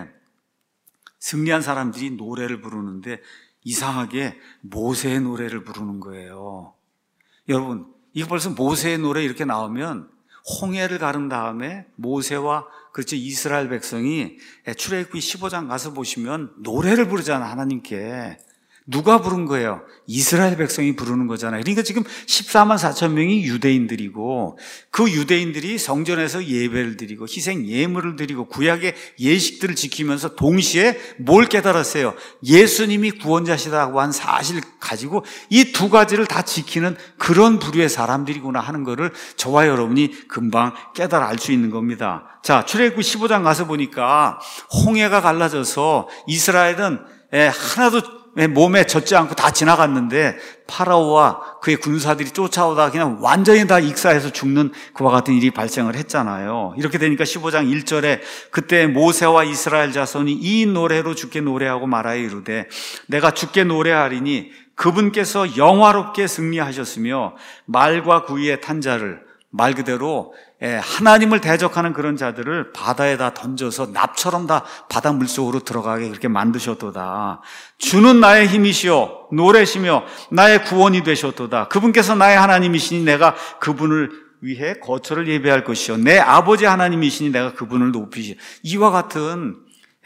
승리한 사람들이 노래를 부르는데 이상하게 모세의 노래를 부르는 거예요. 여러분, 이거 벌써 모세의 노래 이렇게 나오면 홍해를 가른 다음에 모세와 그렇죠 이스라엘 백성이 출애굽기 십오 장 가서 보시면 노래를 부르잖아. 하나님께 누가 부른 거예요? 이스라엘 백성이 부르는 거잖아요. 그러니까 지금 십사만 사천 명이 유대인들이고, 그 유대인들이 성전에서 예배를 드리고 희생 예물을 드리고 구약의 예식들을 지키면서 동시에 뭘 깨달았어요? 예수님이 구원자시다고 한 사실 가지고 이 두 가지를 다 지키는 그런 부류의 사람들이구나 하는 거를 저와 여러분이 금방 깨달아 알 수 있는 겁니다. 자, 출애굽기 십오 장 가서 보니까 홍해가 갈라져서 이스라엘은 하나도 몸에 젖지 않고 다 지나갔는데 파라오와 그의 군사들이 쫓아오다 그냥 완전히 다 익사해서 죽는 그와 같은 일이 발생을 했잖아요. 이렇게 되니까 십오 장 일 절에 그때 모세와 이스라엘 자손이 이 노래로 주께 노래하고 말하여 이르되 내가 주께 노래하리니 그분께서 영화롭게 승리하셨으며 말과 구이의 탄 자를, 말 그대로 하나님을 대적하는 그런 자들을 바다에다 던져서 납처럼 다 바다 물속으로 들어가게 그렇게 만드셨도다. 주는 나의 힘이시오 노래시며 나의 구원이 되셨도다. 그분께서 나의 하나님이시니 내가 그분을 위해 거처를 예배할 것이요 내 아버지 하나님이시니 내가 그분을 높이시오. 이와 같은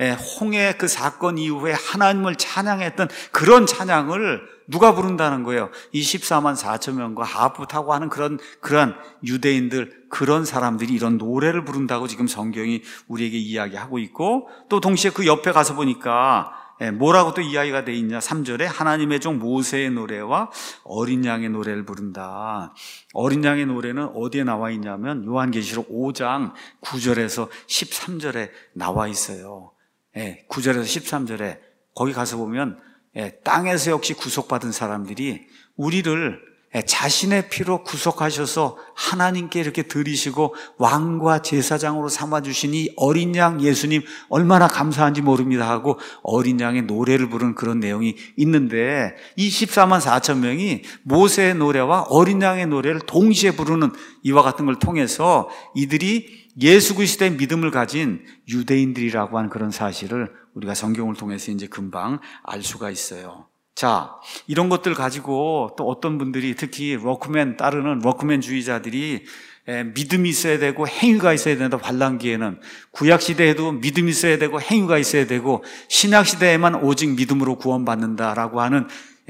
홍해 그 사건 이후에 하나님을 찬양했던 그런 찬양을 누가 부른다는 거예요? 이 십사만 사천 명과 하프 타고 하는 그런, 그런 유대인들, 그런 사람들이 이런 노래를 부른다고 지금 성경이 우리에게 이야기하고 있고, 또 동시에 그 옆에 가서 보니까 뭐라고 또 이야기가 되어 있냐? 삼 절에 하나님의 종 모세의 노래와 어린 양의 노래를 부른다. 어린 양의 노래는 어디에 나와 있냐면 요한계시록 오 장 구 절에서 십삼 절에 나와 있어요. 예, 구 절에서 십삼 절에 거기 가서 보면 예, 땅에서 역시 구속받은 사람들이 우리를 예, 자신의 피로 구속하셔서 하나님께 이렇게 드리시고 왕과 제사장으로 삼아주시니 어린 양 예수님 얼마나 감사한지 모릅니다 하고 어린 양의 노래를 부르는 그런 내용이 있는데, 이 십사만 사천 명이 모세의 노래와 어린 양의 노래를 동시에 부르는 이와 같은 걸 통해서 이들이 예수 그리스도의 믿음을 가진 유대인들이라고 하는 그런 사실을 우리가 성경을 통해서 이제 금방 알 수가 있어요. 자, 이런 것들 가지고 또 어떤 분들이 특히 워크맨 따르는 워크맨주의자들이 믿음이 있어야 되고 행위가 있어야 된다. 환란기에는 구약 시대에도 믿음이 있어야 되고 행위가 있어야 되고 신약 시대에만 오직 믿음으로 구원받는다라고 하는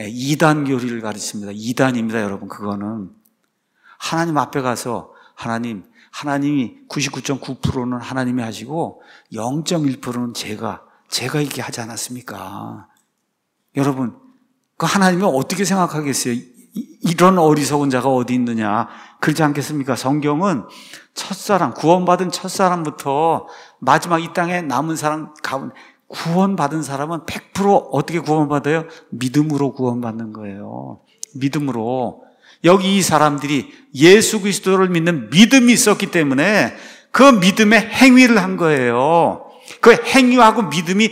이단 교리를 가르칩니다. 이단입니다, 여러분. 그거는 하나님 앞에 가서 하나님 하나님이 구십구 점 구 퍼센트는 하나님이 하시고 영 점 일 퍼센트는 제가 제가 이렇게 하지 않았습니까? 여러분, 그 하나님이 어떻게 생각하겠어요? 이런 어리석은 자가 어디 있느냐? 그렇지 않겠습니까? 성경은 첫사람, 구원받은 첫사람부터 마지막 이 땅에 남은 사람 가운데 구원받은 사람은 백 퍼센트 어떻게 구원받아요? 믿음으로 구원받는 거예요. 믿음으로. 여기 이 사람들이 예수 그리스도를 믿는 믿음이 있었기 때문에 그 믿음의 행위를 한 거예요. 그 행위하고 믿음이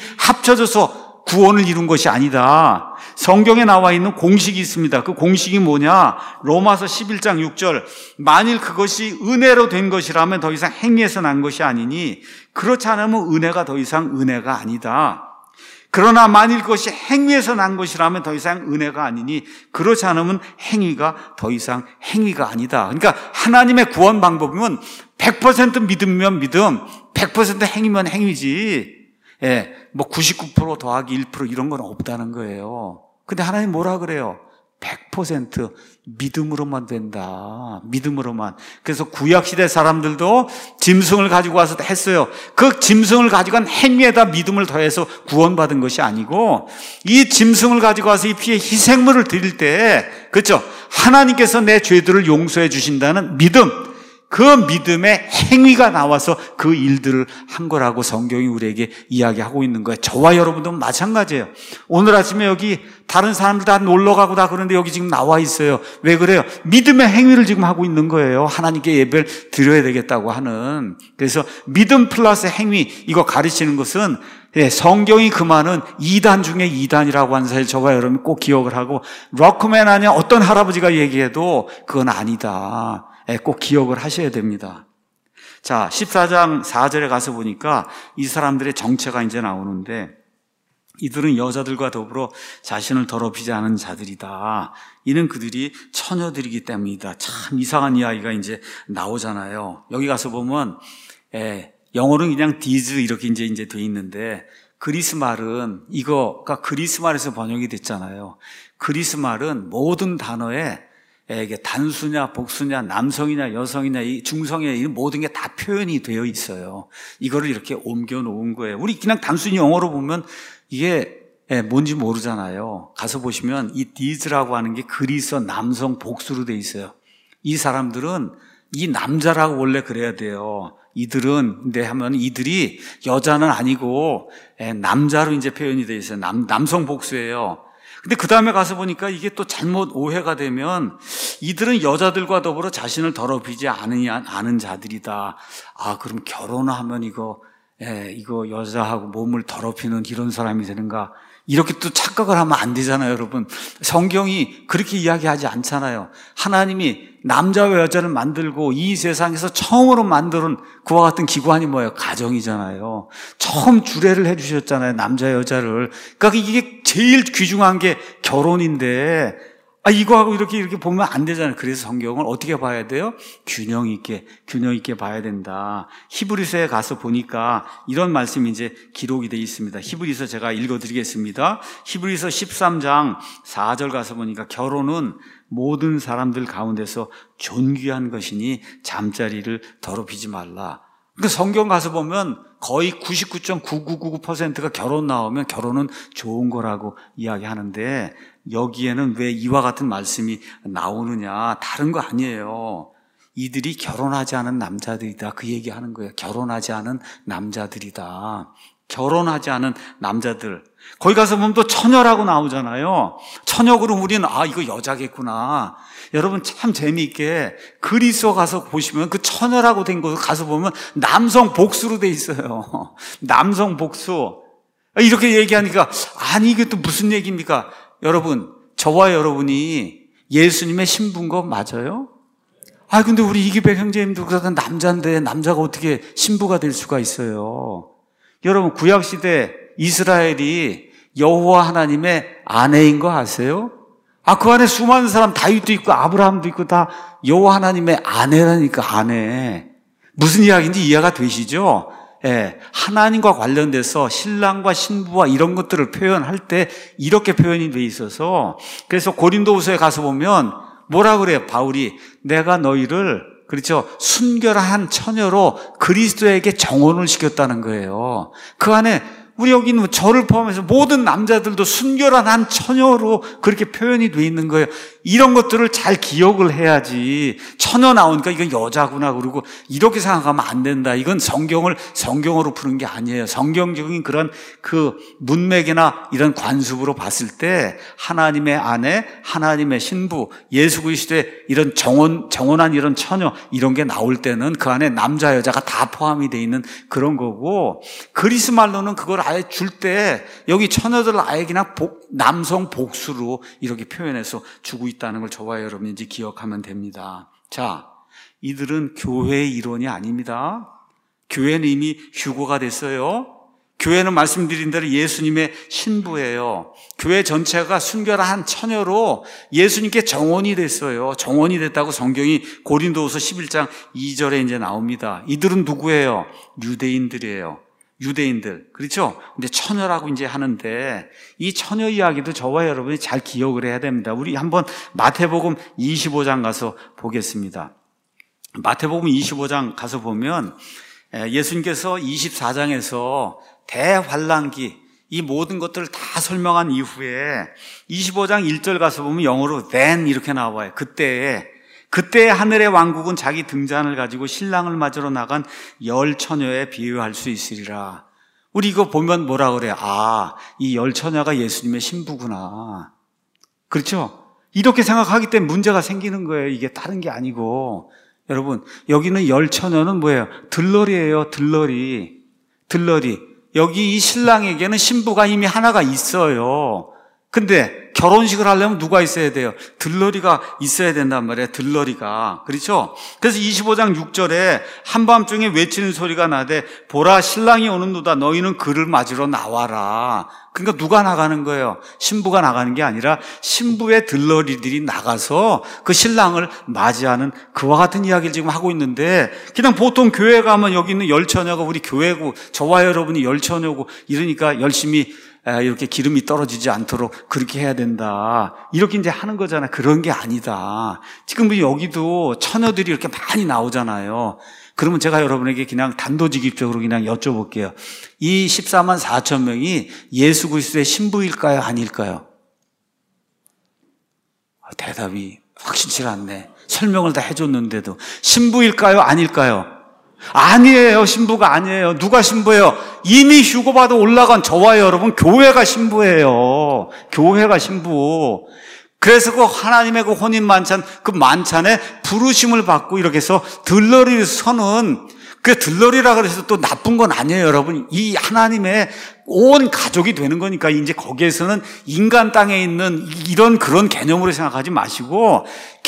합쳐져서 구원을 이룬 것이 아니다. 성경에 나와 있는 공식이 있습니다. 그 공식이 뭐냐? 로마서 십일 장 육 절. 만일 그것이 은혜로 된 것이라면 더 이상 행위에서 난 것이 아니니 그렇지 않으면 은혜가 더 이상 은혜가 아니다. 그러나 만일 그것이 행위에서 난 것이라면 더 이상 은혜가 아니니 그렇지 않으면 행위가 더 이상 행위가 아니다. 그러니까 하나님의 구원 방법이면 백 퍼센트 믿음이면 믿음, 백 퍼센트 행위면 행위지. 예, 뭐 구십구 퍼센트 더하기 일 퍼센트 이런 건 없다는 거예요. 근데 하나님 뭐라 그래요? 백 퍼센트 믿음으로만 된다. 믿음으로만. 그래서 구약시대 사람들도 짐승을 가지고 와서 했어요. 그 짐승을 가지고 간 행위에다 믿음을 더해서 구원받은 것이 아니고 이 짐승을 가지고 와서 이 피의 희생물을 드릴 때, 그렇죠? 하나님께서 내 죄들을 용서해 주신다는 믿음, 그 믿음의 행위가 나와서 그 일들을 한 거라고 성경이 우리에게 이야기하고 있는 거예요. 저와 여러분도 마찬가지예요. 오늘 아침에 여기 다른 사람들 다 놀러 가고 다 그런데 여기 지금 나와 있어요. 왜 그래요? 믿음의 행위를 지금 하고 있는 거예요. 하나님께 예배를 드려야 되겠다고 하는. 그래서 믿음 플러스 행위, 이거 가르치는 것은 예, 성경이 그 말은 이단 중에 이단이라고 하는 사실 저와 여러분이 꼭 기억을 하고, 럭커맨 아니야 어떤 할아버지가 얘기해도 그건 아니다. 꼭 기억을 하셔야 됩니다. 자, 십사 장 사 절에 가서 보니까 이 사람들의 정체가 이제 나오는데, 이들은 여자들과 더불어 자신을 더럽히지 않은 자들이다. 이는 그들이 처녀들이기 때문이다. 참 이상한 이야기가 이제 나오잖아요. 여기 가서 보면 예, 영어는 그냥 these 이렇게 이제 이제 돼 있는데 그리스 말은 이거가 그리스 말에서 번역이 됐잖아요. 그리스 말은 모든 단어에 이게 단수냐 복수냐 남성이냐 여성이냐 이 중성이냐 이 모든 게 다 표현이 되어 있어요. 이거를 이렇게 옮겨 놓은 거예요. 우리 그냥 단순히 영어로 보면 이게 뭔지 모르잖아요. 가서 보시면 이 these라고 하는 게 그리스어 남성 복수로 돼 있어요. 이 사람들은 이 남자라고 원래 그래야 돼요. 이들은 근데 하면 이들이 여자는 아니고 남자로 이제 표현이 돼 있어요. 남 남성 복수예요. 근데 그 다음에 가서 보니까 이게 또 잘못 오해가 되면 이들은 여자들과 더불어 자신을 더럽히지 않으냐, 않은 자들이다. 아, 그럼 결혼하면 이거, 예, 이거 여자하고 몸을 더럽히는 이런 사람이 되는가? 이렇게 또 착각을 하면 안 되잖아요, 여러분. 성경이 그렇게 이야기하지 않잖아요. 하나님이 남자와 여자를 만들고 이 세상에서 처음으로 만드는 그와 같은 기관이 뭐예요? 가정이잖아요. 처음 주례를 해주셨잖아요, 남자 여자를. 그러니까 이게 제일 귀중한 게 결혼인데, 아, 이거하고 이렇게 이렇게 보면 안 되잖아요. 그래서 성경을 어떻게 봐야 돼요? 균형 있게, 균형 있게 봐야 된다. 히브리서에 가서 보니까 이런 말씀이 이제 기록이 되어 있습니다. 히브리서 제가 읽어드리겠습니다. 히브리서 십삼 장 사 절 가서 보니까 결혼은 모든 사람들 가운데서 존귀한 것이니 잠자리를 더럽히지 말라. 그러니까 성경 가서 보면 거의 구십구 점 구구구구 퍼센트가 결혼 나오면 결혼은 좋은 거라고 이야기하는데 여기에는 왜 이와 같은 말씀이 나오느냐? 다른 거 아니에요. 이들이 결혼하지 않은 남자들이다. 그 얘기하는 거예요. 결혼하지 않은 남자들이다. 결혼하지 않은 남자들. 거기 가서 보면 또 처녀라고 나오잖아요. 처녀 그럼 우리는 아 이거 여자겠구나. 여러분 참 재미있게 그리스어 가서 보시면 그 처녀라고 된 곳 가서 보면 남성 복수로 돼 있어요. 남성 복수. 이렇게 얘기하니까 아니 이게 또 무슨 얘기입니까? 여러분 저와 여러분이 예수님의 신부인 거 맞아요? 아 근데 우리 이기백 형제님도 그러던 남자인데 남자가 어떻게 신부가 될 수가 있어요? 여러분 구약시대 이스라엘이 여호와 하나님의 아내인 거 아세요? 아, 그 안에 수많은 사람 다윗도 있고 아브라함도 있고 다 여호와 하나님의 아내라니까 아내. 무슨 이야기인지 이해가 되시죠? 예, 하나님과 관련돼서 신랑과 신부와 이런 것들을 표현할 때 이렇게 표현이 돼 있어서 그래서 고린도후서에 가서 보면 뭐라 그래요? 바울이 내가 너희를 그렇죠. 순결한 처녀로 그리스도에게 정혼을 시켰다는 거예요. 그 안에 우리 여기는 저를 포함해서 모든 남자들도 순결한 한 처녀로 그렇게 표현이 돼 있는 거예요. 이런 것들을 잘 기억을 해야지. 처녀 나오니까 이건 여자구나 그러고 이렇게 생각하면 안 된다. 이건 성경을 성경으로 푸는 게 아니에요. 성경적인 그런 그 문맥이나 이런 관습으로 봤을 때 하나님의 아내, 하나님의 신부, 예수 그리스도의 이런 정혼, 정혼한 이런 처녀 이런 게 나올 때는 그 안에 남자 여자가 다 포함이 돼 있는 그런 거고 그리스 말로는 그걸 아예 줄 때 여기 처녀들을 아예 그냥 복, 남성 복수로 이렇게 표현해서 주고 있다는 걸 저와 여러분이 이제 기억하면 됩니다. 자, 이들은 교회의 일원이 아닙니다. 교회는 이미 휴거가 됐어요. 교회는 말씀드린 대로 예수님의 신부예요. 교회 전체가 순결한 처녀로 예수님께 정혼이 됐어요. 정혼이 됐다고 성경이 고린도후서 십일 장 이 절에 이제 나옵니다. 이들은 누구예요? 유대인들이에요. 유대인들. 그렇죠? 근데 처녀라고 이제 하는데 이 처녀 이야기도 저와 여러분이 잘 기억을 해야 됩니다. 우리 한번 마태복음 이십오 장 가서 보겠습니다. 마태복음 이십오 장 가서 보면 예수님께서 이십사 장에서 대환란기 이 모든 것들을 다 설명한 이후에 이십오 장 일 절 가서 보면 영어로 then 이렇게 나와요. 그때에 그때 하늘의 왕국은 자기 등잔을 가지고 신랑을 맞으러 나간 열 처녀에 비유할 수 있으리라. 우리 이거 보면 뭐라 그래요? 아, 이 열 처녀가 예수님의 신부구나. 그렇죠? 이렇게 생각하기 때문에 문제가 생기는 거예요. 이게 다른 게 아니고. 여러분, 여기는 열 처녀는 뭐예요? 들러리예요, 들러리. 들러리. 여기 이 신랑에게는 신부가 이미 하나가 있어요. 근데 결혼식을 하려면 누가 있어야 돼요? 들러리가 있어야 된단 말이에요. 들러리가. 그렇죠? 그래서 이십오 장 육 절에 한밤중에 외치는 소리가 나되 보라 신랑이 오는도다 너희는 그를 맞으러 나와라. 그러니까 누가 나가는 거예요? 신부가 나가는 게 아니라 신부의 들러리들이 나가서 그 신랑을 맞이하는 그와 같은 이야기를 지금 하고 있는데, 그냥 보통 교회 가면 여기 있는 열처녀가 우리 교회고 저와 여러분이 열처녀고 이러니까 열심히 이렇게 기름이 떨어지지 않도록 그렇게 해야 된다, 이렇게 이제 하는 거잖아요. 그런 게 아니다. 지금 여기도 처녀들이 이렇게 많이 나오잖아요. 그러면 제가 여러분에게 그냥 단도직입적으로 그냥 여쭤볼게요. 이 십사만 사천 명이 예수 그리스도의 신부일까요? 아닐까요? 대답이 확실치 않네. 설명을 다 해줬는데도. 신부일까요? 아닐까요? 아니에요. 신부가 아니에요. 누가 신부예요? 이미 휴거받아 올라간 저와 여러분, 교회가 신부예요. 교회가 신부. 그래서 그 하나님의 그 혼인 만찬, 그 만찬에 부르심을 받고 이렇게 해서 들러리를 서는, 그 들러리라 그래서 또 나쁜 건 아니에요, 여러분. 이 하나님의 온 가족이 되는 거니까 이제 거기에서는 인간 땅에 있는 이런 그런 개념으로 생각하지 마시고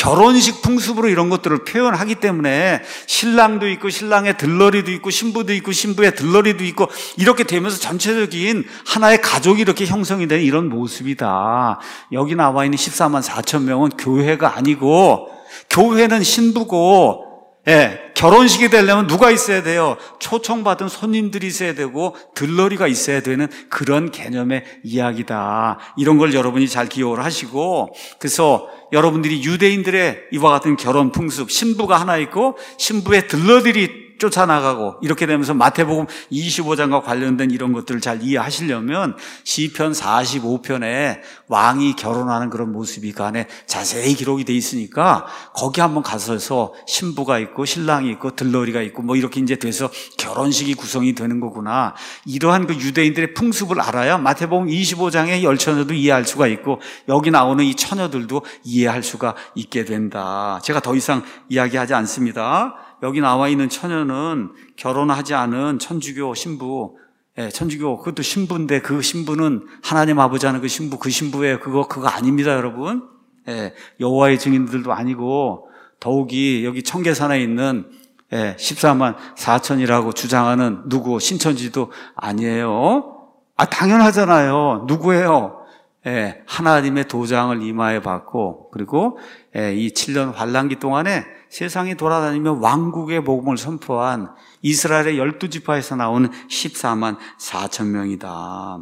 결혼식 풍습으로 이런 것들을 표현하기 때문에 신랑도 있고 신랑의 들러리도 있고 신부도 있고 신부의 들러리도 있고 이렇게 되면서 전체적인 하나의 가족이 이렇게 형성이 되는 이런 모습이다. 여기 나와 있는 십사만 사천 명은 교회가 아니고, 교회는 신부고, 예, 결혼식이 되려면 누가 있어야 돼요? 초청받은 손님들이 있어야 되고 들러리가 있어야 되는 그런 개념의 이야기다. 이런 걸 여러분이 잘 기억을 하시고, 그래서 여러분들이 유대인들의 이와 같은 결혼 풍습, 신부가 하나 있고 신부의 들러리들이 쫓아나가고 이렇게 되면서 마태복음 이십오 장과 관련된 이런 것들을 잘 이해하시려면 시편 사십오 편에 왕이 결혼하는 그런 모습이 그 안에 자세히 기록이 돼 있으니까 거기 한번 가서서 신부가 있고 신랑이 있고 들러리가 있고 뭐 이렇게 이제 돼서 결혼식이 구성이 되는 거구나, 이러한 그 유대인들의 풍습을 알아야 마태복음 이십오 장의 열처녀도 이해할 수가 있고 여기 나오는 이 처녀들도 이해할 수가 있게 된다. 제가 더 이상 이야기하지 않습니다. 여기 나와 있는 처녀는 결혼하지 않은 천주교 신부, 예, 천주교, 그것도 신부인데 그 신부는 하나님 아버지 하는 그 신부, 그 신부예요. 그거, 그거 아닙니다, 여러분. 예, 여호와의 증인들도 아니고, 더욱이 여기 청계산에 있는, 예, 십사만 사천이라고 주장하는 누구, 신천지도 아니에요. 아, 당연하잖아요. 누구예요? 예, 하나님의 도장을 이마에 받고, 그리고, 예, 이 칠 년 환란기 동안에 세상에 돌아다니며 왕국의 복음을 선포한 이스라엘의 열두 지파에서 나온 십사만 사천 명이다.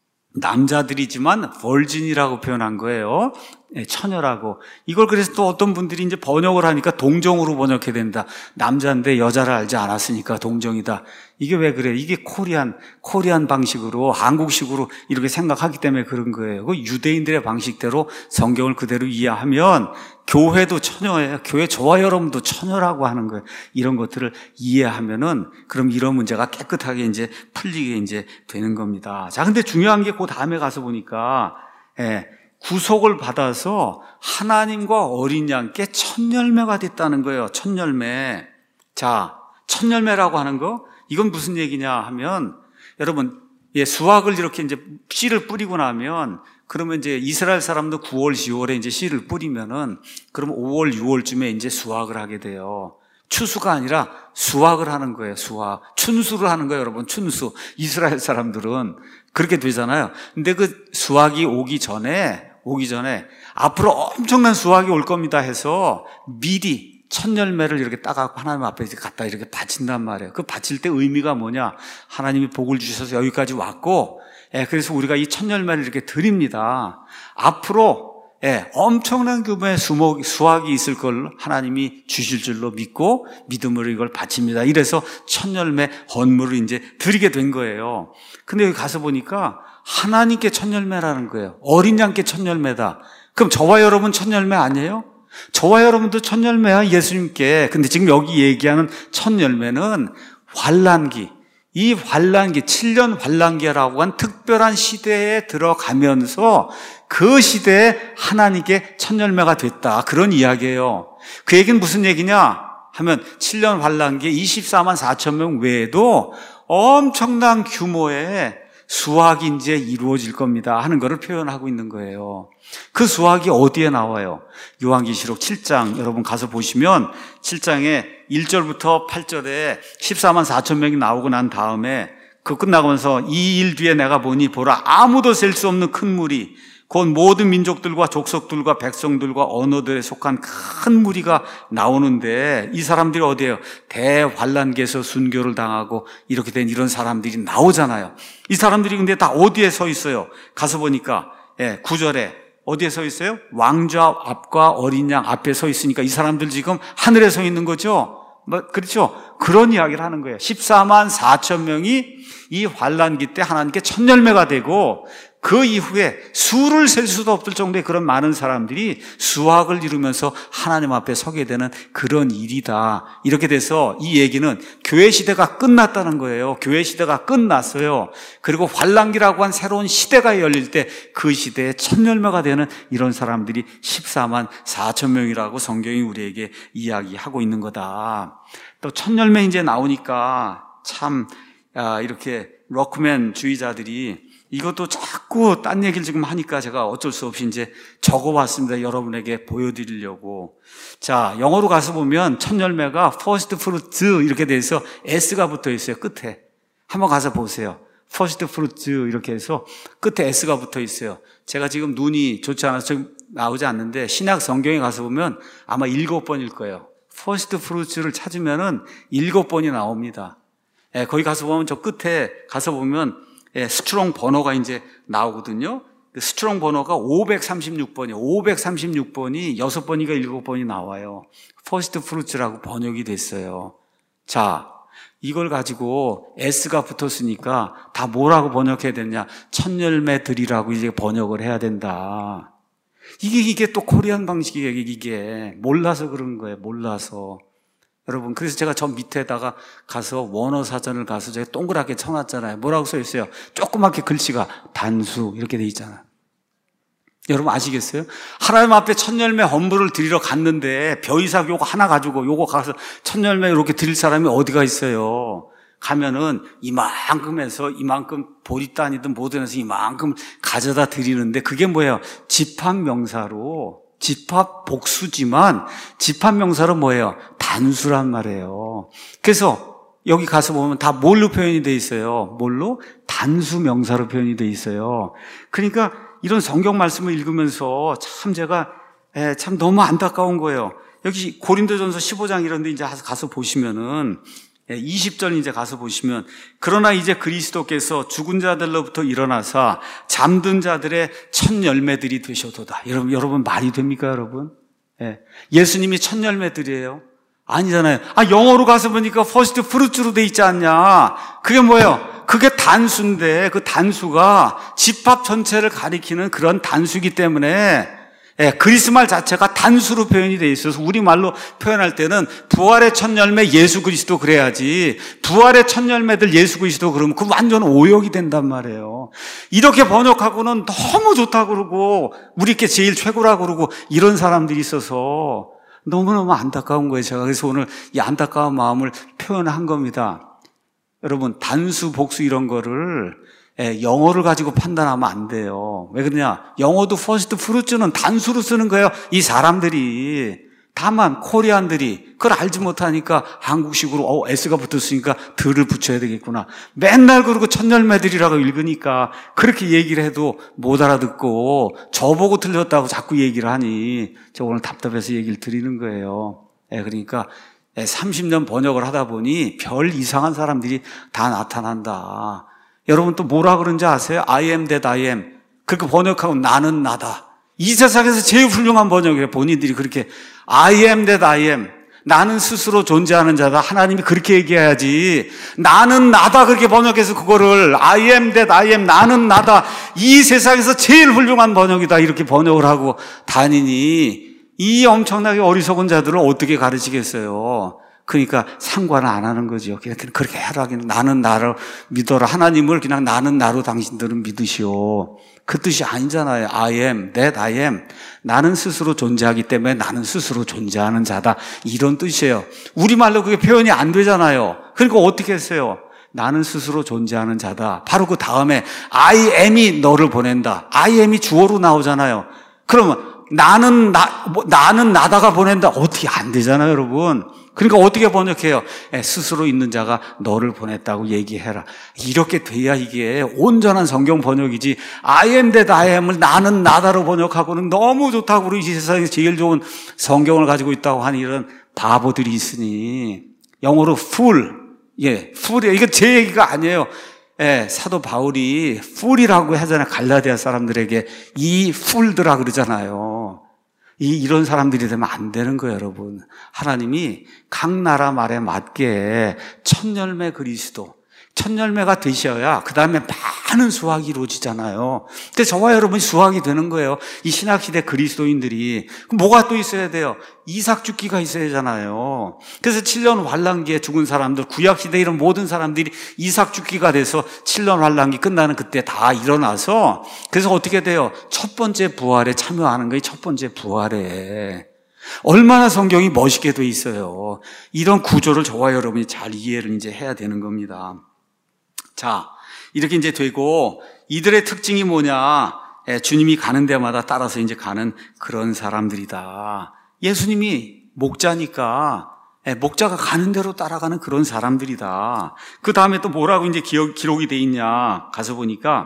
남자들이지만 벌진이라고 표현한 거예요. 처녀라고. 이걸 그래서 또 어떤 분들이 이제 번역을 하니까 동정으로 번역해야 된다. 남자인데 여자를 알지 않았으니까 동정이다. 이게 왜 그래요? 이게 코리안, 코리안 방식으로, 한국식으로 이렇게 생각하기 때문에 그런 거예요. 그 유대인들의 방식대로 성경을 그대로 이해하면 교회도 처녀예요. 교회 저와 여러분도 처녀라고 하는 거예요. 이런 것들을 이해하면은 그럼 이런 문제가 깨끗하게 이제 풀리게 이제 되는 겁니다. 자, 근데 중요한 게 그 다음에 가서 보니까, 예, 구속을 받아서 하나님과 어린 양께 첫 열매가 됐다는 거예요. 첫 열매. 자, 첫 열매라고 하는 거, 이건 무슨 얘기냐 하면, 여러분, 예, 수확을 이렇게 이제 씨를 뿌리고 나면, 그러면 이제 이스라엘 사람도 구월, 시월에 이제 씨를 뿌리면은, 그러면 오월, 유월쯤에 이제 수확을 하게 돼요. 추수가 아니라 수확을 하는 거예요. 수확. 춘수를 하는 거예요, 여러분. 춘수. 이스라엘 사람들은 그렇게 되잖아요. 근데 그 수확이 오기 전에, 오기 전에 앞으로 엄청난 수확이 올 겁니다 해서 미리 첫 열매를 이렇게 따갖고 하나님 앞에 갖다 이렇게 바친단 말이에요. 그 바칠 때 의미가 뭐냐? 하나님이 복을 주셔서 여기까지 왔고, 예, 그래서 우리가 이 첫 열매를 이렇게 드립니다. 앞으로, 예, 엄청난 규모의 수목, 수확이 있을 걸 하나님이 주실 줄로 믿고 믿음으로 이걸 바칩니다. 이래서 첫 열매 헌물을 이제 드리게 된 거예요. 근데 여기 가서 보니까 하나님께 첫 열매라는 거예요. 어린 양께 첫 열매다. 그럼 저와 여러분 첫 열매 아니에요? 저와 여러분도 첫 열매야, 예수님께. 근데 지금 여기 얘기하는 첫 열매는 환란기, 이 환란기, 칠 년 환란기라고 한 특별한 시대에 들어가면서 그 시대에 하나님께 첫 열매가 됐다, 그런 이야기예요. 그 얘기는 무슨 얘기냐 하면 칠 년 환란기에 이십사만 사천 명 외에도 엄청난 규모의 수확이 이제 이루어질 겁니다 하는 것을 표현하고 있는 거예요. 그 수확이 어디에 나와요? 요한계시록 칠 장 여러분 가서 보시면 칠 장에 일 절부터 팔 절에 십사만 사천 명이 나오고 난 다음에 그 끝나면서 이 일 뒤에 내가 보니 보라 아무도 셀 수 없는 큰 무리 곧 모든 민족들과 족속들과 백성들과 언어들에 속한 큰 무리가 나오는데 이 사람들이 어디예요? 대환란기에서 순교를 당하고 이렇게 된 이런 사람들이 나오잖아요. 이 사람들이 근데 다 어디에 서 있어요? 가서 보니까 예, 구 절에 어디에 서 있어요? 왕좌 앞과 어린 양 앞에 서 있으니까 이 사람들 지금 하늘에 서 있는 거죠. 뭐 그렇죠? 그런 이야기를 하는 거예요. 십사만 사천 명이 이 환란기 때 하나님께 첫 열매가 되고 그 이후에 수를 셀 수도 없을 정도의 그런 많은 사람들이 수확을 이루면서 하나님 앞에 서게 되는 그런 일이다. 이렇게 돼서 이 얘기는 교회 시대가 끝났다는 거예요. 교회 시대가 끝났어요. 그리고 환란기라고 한 새로운 시대가 열릴 때 그 시대의 첫 열매가 되는 이런 사람들이 십사만 사천 명이라고 성경이 우리에게 이야기하고 있는 거다. 또 첫 열매 이제 나오니까 참 이렇게 럭크맨 주의자들이 이것도 자꾸 딴 얘기를 지금 하니까 제가 어쩔 수 없이 이제 적어봤습니다. 여러분에게 보여드리려고. 자, 영어로 가서 보면 첫 열매가 first fruit 이렇게 돼 있어 S가 붙어 있어요. 끝에. 한번 가서 보세요. first fruit 이렇게 해서 끝에 S가 붙어 있어요. 제가 지금 눈이 좋지 않아서 지금 나오지 않는데 신약 성경에 가서 보면 아마 일곱 번일 거예요. first fruits를 찾으면은 일곱 번이 나옵니다. 예, 거기 가서 보면 저 끝에 가서 보면 예, 스트롱 번호가 이제 나오거든요. 그 스트롱 번호가 오백삼십육 번이에요. 오백삼십육 번이 여섯 번인가 일곱 번이 나와요. 퍼스트 프루츠라고 번역이 됐어요. 자, 이걸 가지고 S가 붙었으니까 다 뭐라고 번역해야 되냐? 첫 열매들이라고 이제 번역을 해야 된다. 이게 이게 또 코리안 방식이에요. 이게 몰라서 그런 거예요. 몰라서. 여러분, 그래서 제가 저 밑에다가 가서 원어 사전을 가서 제가 동그랗게 쳐놨잖아요. 뭐라고 써 있어요? 조그맣게 글씨가 단수 이렇게 돼 있잖아요. 여러분 아시겠어요? 하나님 앞에 첫 열매 헌물을 드리러 갔는데 벼이삭 요거 하나 가지고 요거 가서 첫 열매 이렇게 드릴 사람이 어디가 있어요? 가면은 이만큼에서 이만큼 보리단이든 뭐든 해서 이만큼 가져다 드리는데 그게 뭐예요? 집합명사로 집합 복수지만 집합명사로 뭐예요? 단수란 말이에요. 그래서 여기 가서 보면 다 뭘로 표현이 돼 있어요? 뭘로? 단수 명사로 표현이 돼 있어요. 그러니까 이런 성경 말씀을 읽으면서 참 제가 참 너무 안타까운 거예요. 여기 고린도전서 십오 장 이런 데 이제 가서 보시면은 이십 절 이제 가서 보시면 그러나 이제 그리스도께서 죽은 자들로부터 일어나사 잠든 자들의 첫 열매들이 되셔도다. 여러분, 여러분 말이 됩니까, 여러분? 예. 예수님이 첫 열매들이에요? 아니잖아요. 아, 영어로 가서 보니까 퍼스트 프루츠로 돼 있지 않냐? 그게 뭐예요? 그게 단수인데 그 단수가 집합 전체를 가리키는 그런 단수이기 때문에 예, 그리스말 자체가 단수로 표현이 돼 있어서 우리말로 표현할 때는 부활의 첫 열매 예수 그리스도 그래야지 부활의 첫 열매들 예수 그리스도 그러면 그 완전 오역이 된단 말이에요. 이렇게 번역하고는 너무 좋다고 그러고 우리께 제일 최고라고 그러고 이런 사람들이 있어서 너무너무 안타까운 거예요. 제가 그래서 오늘 이 안타까운 마음을 표현한 겁니다. 여러분 단수 복수 이런 거를 예, 영어를 가지고 판단하면 안 돼요. 왜 그러냐? 영어도 퍼스트 프루츠는 단수로 쓰는 거예요. 이 사람들이. 다만 코리안들이 그걸 알지 못하니까 한국식으로 어, S가 붙었으니까 들을 붙여야 되겠구나. 맨날 그러고 첫 열매들이라고 읽으니까 그렇게 얘기를 해도 못 알아듣고 저보고 틀렸다고 자꾸 얘기를 하니 제가 오늘 답답해서 얘기를 드리는 거예요. 예, 그러니까 삼십 년 번역을 하다 보니 별 이상한 사람들이 다 나타난다. 여러분 또 뭐라 그런지 아세요? I am that I am. 그렇게 번역하고 나는 나다. 이 세상에서 제일 훌륭한 번역이에요. 본인들이 그렇게 I am that I am. 나는 스스로 존재하는 자다. 하나님이 그렇게 얘기해야지. 나는 나다 그렇게 번역해서 그거를 I am that I am. 나는 나다. 이 세상에서 제일 훌륭한 번역이다. 이렇게 번역을 하고 다니니 이 엄청나게 어리석은 자들을 어떻게 가르치겠어요? 그러니까 상관을 안 하는 거죠. 그냥 그렇게 하라기는 나는 나를 믿어라. 하나님을 그냥 나는 나로 당신들은 믿으시오. 그 뜻이 아니잖아요. I am, that I am. 나는 스스로 존재하기 때문에 나는 스스로 존재하는 자다. 이런 뜻이에요. 우리말로 그게 표현이 안 되잖아요. 그러니까 어떻게 했어요? 나는 스스로 존재하는 자다. 바로 그 다음에 I am이 너를 보낸다. I am이 주어로 나오잖아요. 그러면 나는 나, 뭐, 나는 나다가 보낸다. 어떻게 안 되잖아요, 여러분. 그러니까 어떻게 번역해요? 예, 스스로 있는 자가 너를 보냈다고 얘기해라. 이렇게 돼야 이게 온전한 성경 번역이지. I am that I am을 나는 나다로 번역하고는 너무 좋다고 우리 세상에서 제일 좋은 성경을 가지고 있다고 하는 이런 바보들이 있으니 영어로 fool. 예, fool이에요. 이거 제 얘기가 아니에요. 예, 사도 바울이 fool이라고 하잖아요. 갈라디아 사람들에게 이 fool들아 그러잖아요. 이, 이런 사람들이 되면 안 되는 거예요, 여러분. 하나님이 각 나라 말에 맞게 첫 열매 그리스도, 첫 열매가 되셔야 그 다음에 많은 수확이 이루어지잖아요. 근데 저와 여러분이 수확이 되는 거예요. 이 신학시대 그리스도인들이. 그럼 뭐가 또 있어야 돼요? 이삭 죽기가 있어야 하잖아요. 그래서 칠 년 환란기에 죽은 사람들, 구약시대 이런 모든 사람들이 이삭 죽기가 돼서 칠 년 환란기 끝나는 그때 다 일어나서 그래서 어떻게 돼요? 첫 번째 부활에 참여하는 거예요. 첫 번째 부활에. 얼마나 성경이 멋있게 돼 있어요. 이런 구조를 저와 여러분이 잘 이해를 이제 해야 되는 겁니다. 자, 이렇게 이제 되고 이들의 특징이 뭐냐? 예, 주님이 가는 데마다 따라서 이제 가는 그런 사람들이다. 예수님이 목자니까 예, 목자가 가는 대로 따라가는 그런 사람들이다. 그 다음에 또 뭐라고 이제 기억, 기록이 돼 있냐? 가서 보니까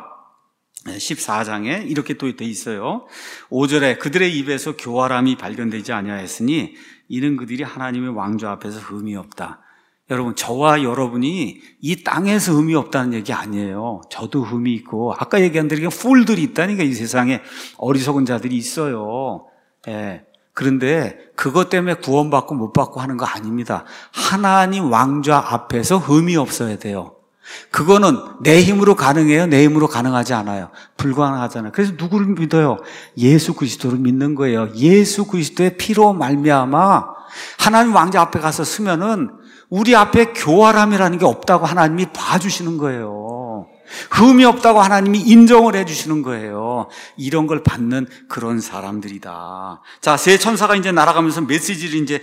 십사 장에 이렇게 또 돼 있어요. 오 절에 그들의 입에서 교활함이 발견되지 아니하였으니 이는 그들이 하나님의 왕좌 앞에서 흠이 없다. 여러분, 저와 여러분이 이 땅에서 흠이 없다는 얘기 아니에요. 저도 흠이 있고 아까 얘기한 대로 풀들이 있다니까. 이 세상에 어리석은 자들이 있어요. 예. 그런데 그것 때문에 구원받고 못 받고 하는 거 아닙니다. 하나님 왕좌 앞에서 흠이 없어야 돼요. 그거는 내 힘으로 가능해요? 내 힘으로 가능하지 않아요. 불가능하잖아요. 그래서 누구를 믿어요? 예수 그리스도를 믿는 거예요. 예수 그리스도의 피로 말미암아 하나님 왕좌 앞에 가서 서면은 우리 앞에 교활함이라는 게 없다고 하나님이 봐주시는 거예요. 흠이 없다고 하나님이 인정을 해주시는 거예요. 이런 걸 받는 그런 사람들이다. 자, 세 천사가 이제 날아가면서 메시지를 이제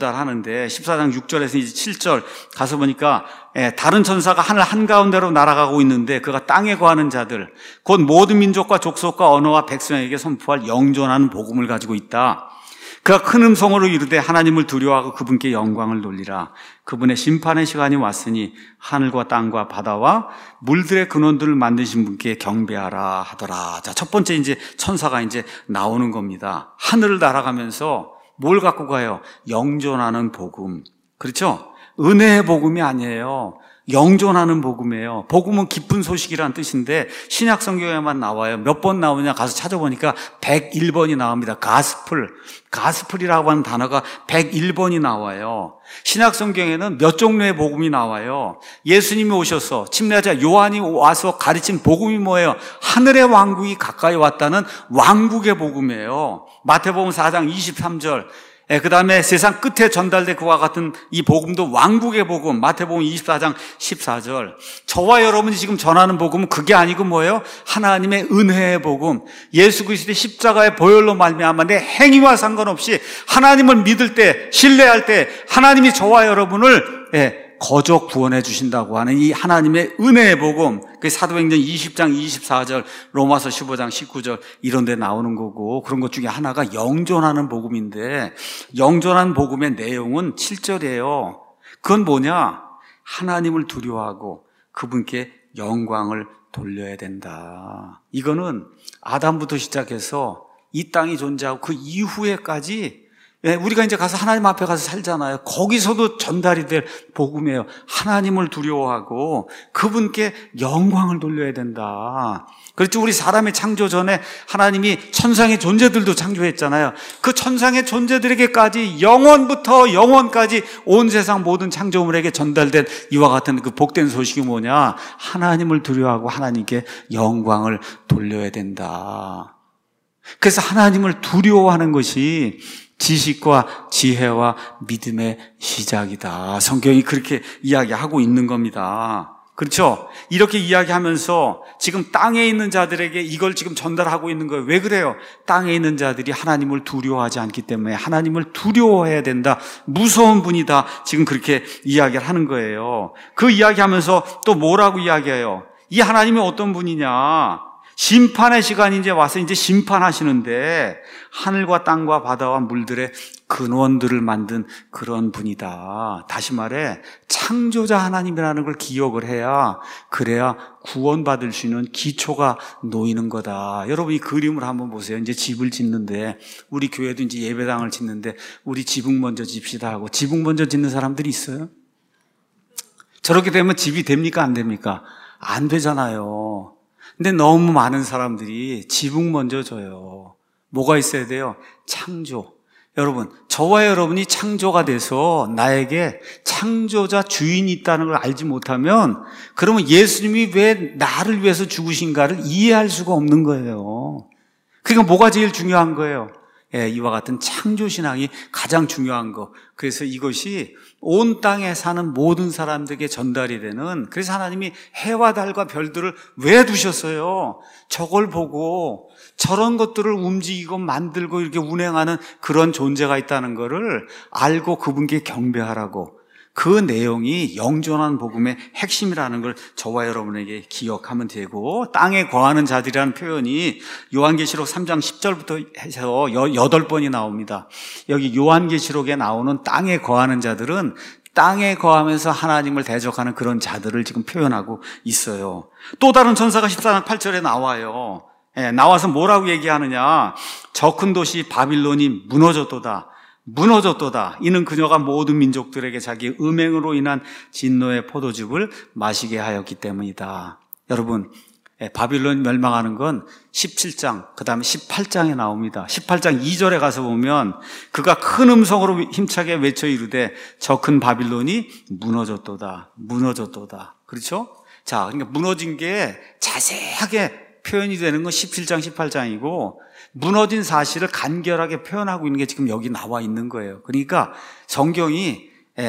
전달하는데 십사 장 육 절에서 이제 칠 절 가서 보니까 예, 다른 천사가 하늘 한가운데로 날아가고 있는데 그가 땅에 거하는 자들 곧 모든 민족과 족속과 언어와 백성에게 선포할 영존하는 복음을 가지고 있다. 그가 큰 음성으로 이르되 하나님을 두려워하고 그분께 영광을 돌리라. 그분의 심판의 시간이 왔으니 하늘과 땅과 바다와 물들의 근원들을 만드신 분께 경배하라 하더라. 자, 첫 번째 이제 천사가 이제 나오는 겁니다. 하늘을 날아가면서 뭘 갖고 가요? 영존하는 복음. 그렇죠? 은혜의 복음이 아니에요. 영존하는 복음이에요. 복음은 기쁜 소식이라는 뜻인데 신약 성경에만 나와요. 몇 번 나오냐 가서 찾아보니까 백일 번이 나옵니다. 가스플, 가스플이라고 하는 단어가 백일 번이 나와요. 신약 성경에는 몇 종류의 복음이 나와요. 예수님이 오셔서 침례자 요한이 와서 가르친 복음이 뭐예요? 하늘의 왕국이 가까이 왔다는 왕국의 복음이에요. 마태복음 사 장 이십삼 절. 예, 그 다음에 세상 끝에 전달된 그와 같은 이 복음도 왕국의 복음, 마태복음 이십사 장 십사 절. 저와 여러분이 지금 전하는 복음은 그게 아니고 뭐예요? 하나님의 은혜의 복음. 예수 그리스도의 십자가의 보혈로 말미암아 내 행위와 상관없이 하나님을 믿을 때, 신뢰할 때 하나님이 저와 여러분을 예, 거저 구원해 주신다고 하는 이 하나님의 은혜의 복음, 그 사도행전 이십 장 이십사 절, 로마서 십오 장 십구 절 이런 데 나오는 거고, 그런 것 중에 하나가 영존하는 복음인데 영존한 복음의 내용은 칠 절이에요. 그건 뭐냐? 하나님을 두려워하고 그분께 영광을 돌려야 된다. 이거는 아담부터 시작해서 이 땅이 존재하고 그 이후에까지 예, 우리가 이제 가서 하나님 앞에 가서 살잖아요. 거기서도 전달이 될 복음이에요. 하나님을 두려워하고 그분께 영광을 돌려야 된다. 그렇죠. 우리 사람의 창조 전에 하나님이 천상의 존재들도 창조했잖아요. 그 천상의 존재들에게까지 영원부터 영원까지 온 세상 모든 창조물에게 전달된 이와 같은 그 복된 소식이 뭐냐? 하나님을 두려워하고 하나님께 영광을 돌려야 된다. 그래서 하나님을 두려워하는 것이 지식과 지혜와 믿음의 시작이다. 성경이 그렇게 이야기하고 있는 겁니다. 그렇죠? 이렇게 이야기하면서 지금 땅에 있는 자들에게 이걸 지금 전달하고 있는 거예요. 왜 그래요? 땅에 있는 자들이 하나님을 두려워하지 않기 때문에 하나님을 두려워해야 된다. 무서운 분이다. 지금 그렇게 이야기를 하는 거예요. 그 이야기하면서 또 뭐라고 이야기해요? 이 하나님이 어떤 분이냐? 심판의 시간이 이제 와서 이제 심판하시는데 하늘과 땅과 바다와 물들의 근원들을 만든 그런 분이다. 다시 말해 창조자 하나님이라는 걸 기억을 해야, 그래야 구원받을 수 있는 기초가 놓이는 거다. 여러분 이 그림을 한번 보세요. 이제 집을 짓는데, 우리 교회도 이제 예배당을 짓는데 우리 지붕 먼저 집시다 하고 지붕 먼저 짓는 사람들이 있어요? 저렇게 되면 집이 됩니까? 안 됩니까? 안 되잖아요. 근데 너무 많은 사람들이 지붕 먼저 져요. 뭐가 있어야 돼요? 창조. 여러분, 저와 여러분이 창조가 돼서 나에게 창조자 주인이 있다는 걸 알지 못하면, 그러면 예수님이 왜 나를 위해서 죽으신가를 이해할 수가 없는 거예요. 그러니까 뭐가 제일 중요한 거예요? 예, 이와 같은 창조신앙이 가장 중요한 거. 그래서 이것이 온 땅에 사는 모든 사람들에게 전달이 되는, 그래서 하나님이 해와 달과 별들을 왜 두셨어요? 저걸 보고 저런 것들을 움직이고 만들고 이렇게 운행하는 그런 존재가 있다는 거를 알고 그분께 경배하라고. 그 내용이 영존한 복음의 핵심이라는 걸 저와 여러분에게 기억하면 되고, 땅에 거하는 자들이라는 표현이 요한계시록 삼 장 십 절부터 해서 여덟 번이 나옵니다. 여기 요한계시록에 나오는 땅에 거하는 자들은 땅에 거하면서 하나님을 대적하는 그런 자들을 지금 표현하고 있어요. 또 다른 천사가 십사 장 팔 절에 나와요. 예, 나와서 뭐라고 얘기하느냐? 저 큰 도시 바빌론이 무너졌도다. 무너졌도다. 이는 그녀가 모든 민족들에게 자기 음행으로 인한 진노의 포도즙을 마시게 하였기 때문이다. 여러분, 바빌론 멸망하는 건 십칠 장, 그 다음에 십팔 장에 나옵니다. 십팔 장 이 절에 가서 보면 그가 큰 음성으로 힘차게 외쳐 이르되 저 큰 바빌론이 무너졌도다. 무너졌도다. 그렇죠? 자, 그러니까 무너진 게 자세하게 표현이 되는 건 십칠 장, 십팔 장이고, 무너진 사실을 간결하게 표현하고 있는 게 지금 여기 나와 있는 거예요. 그러니까 성경이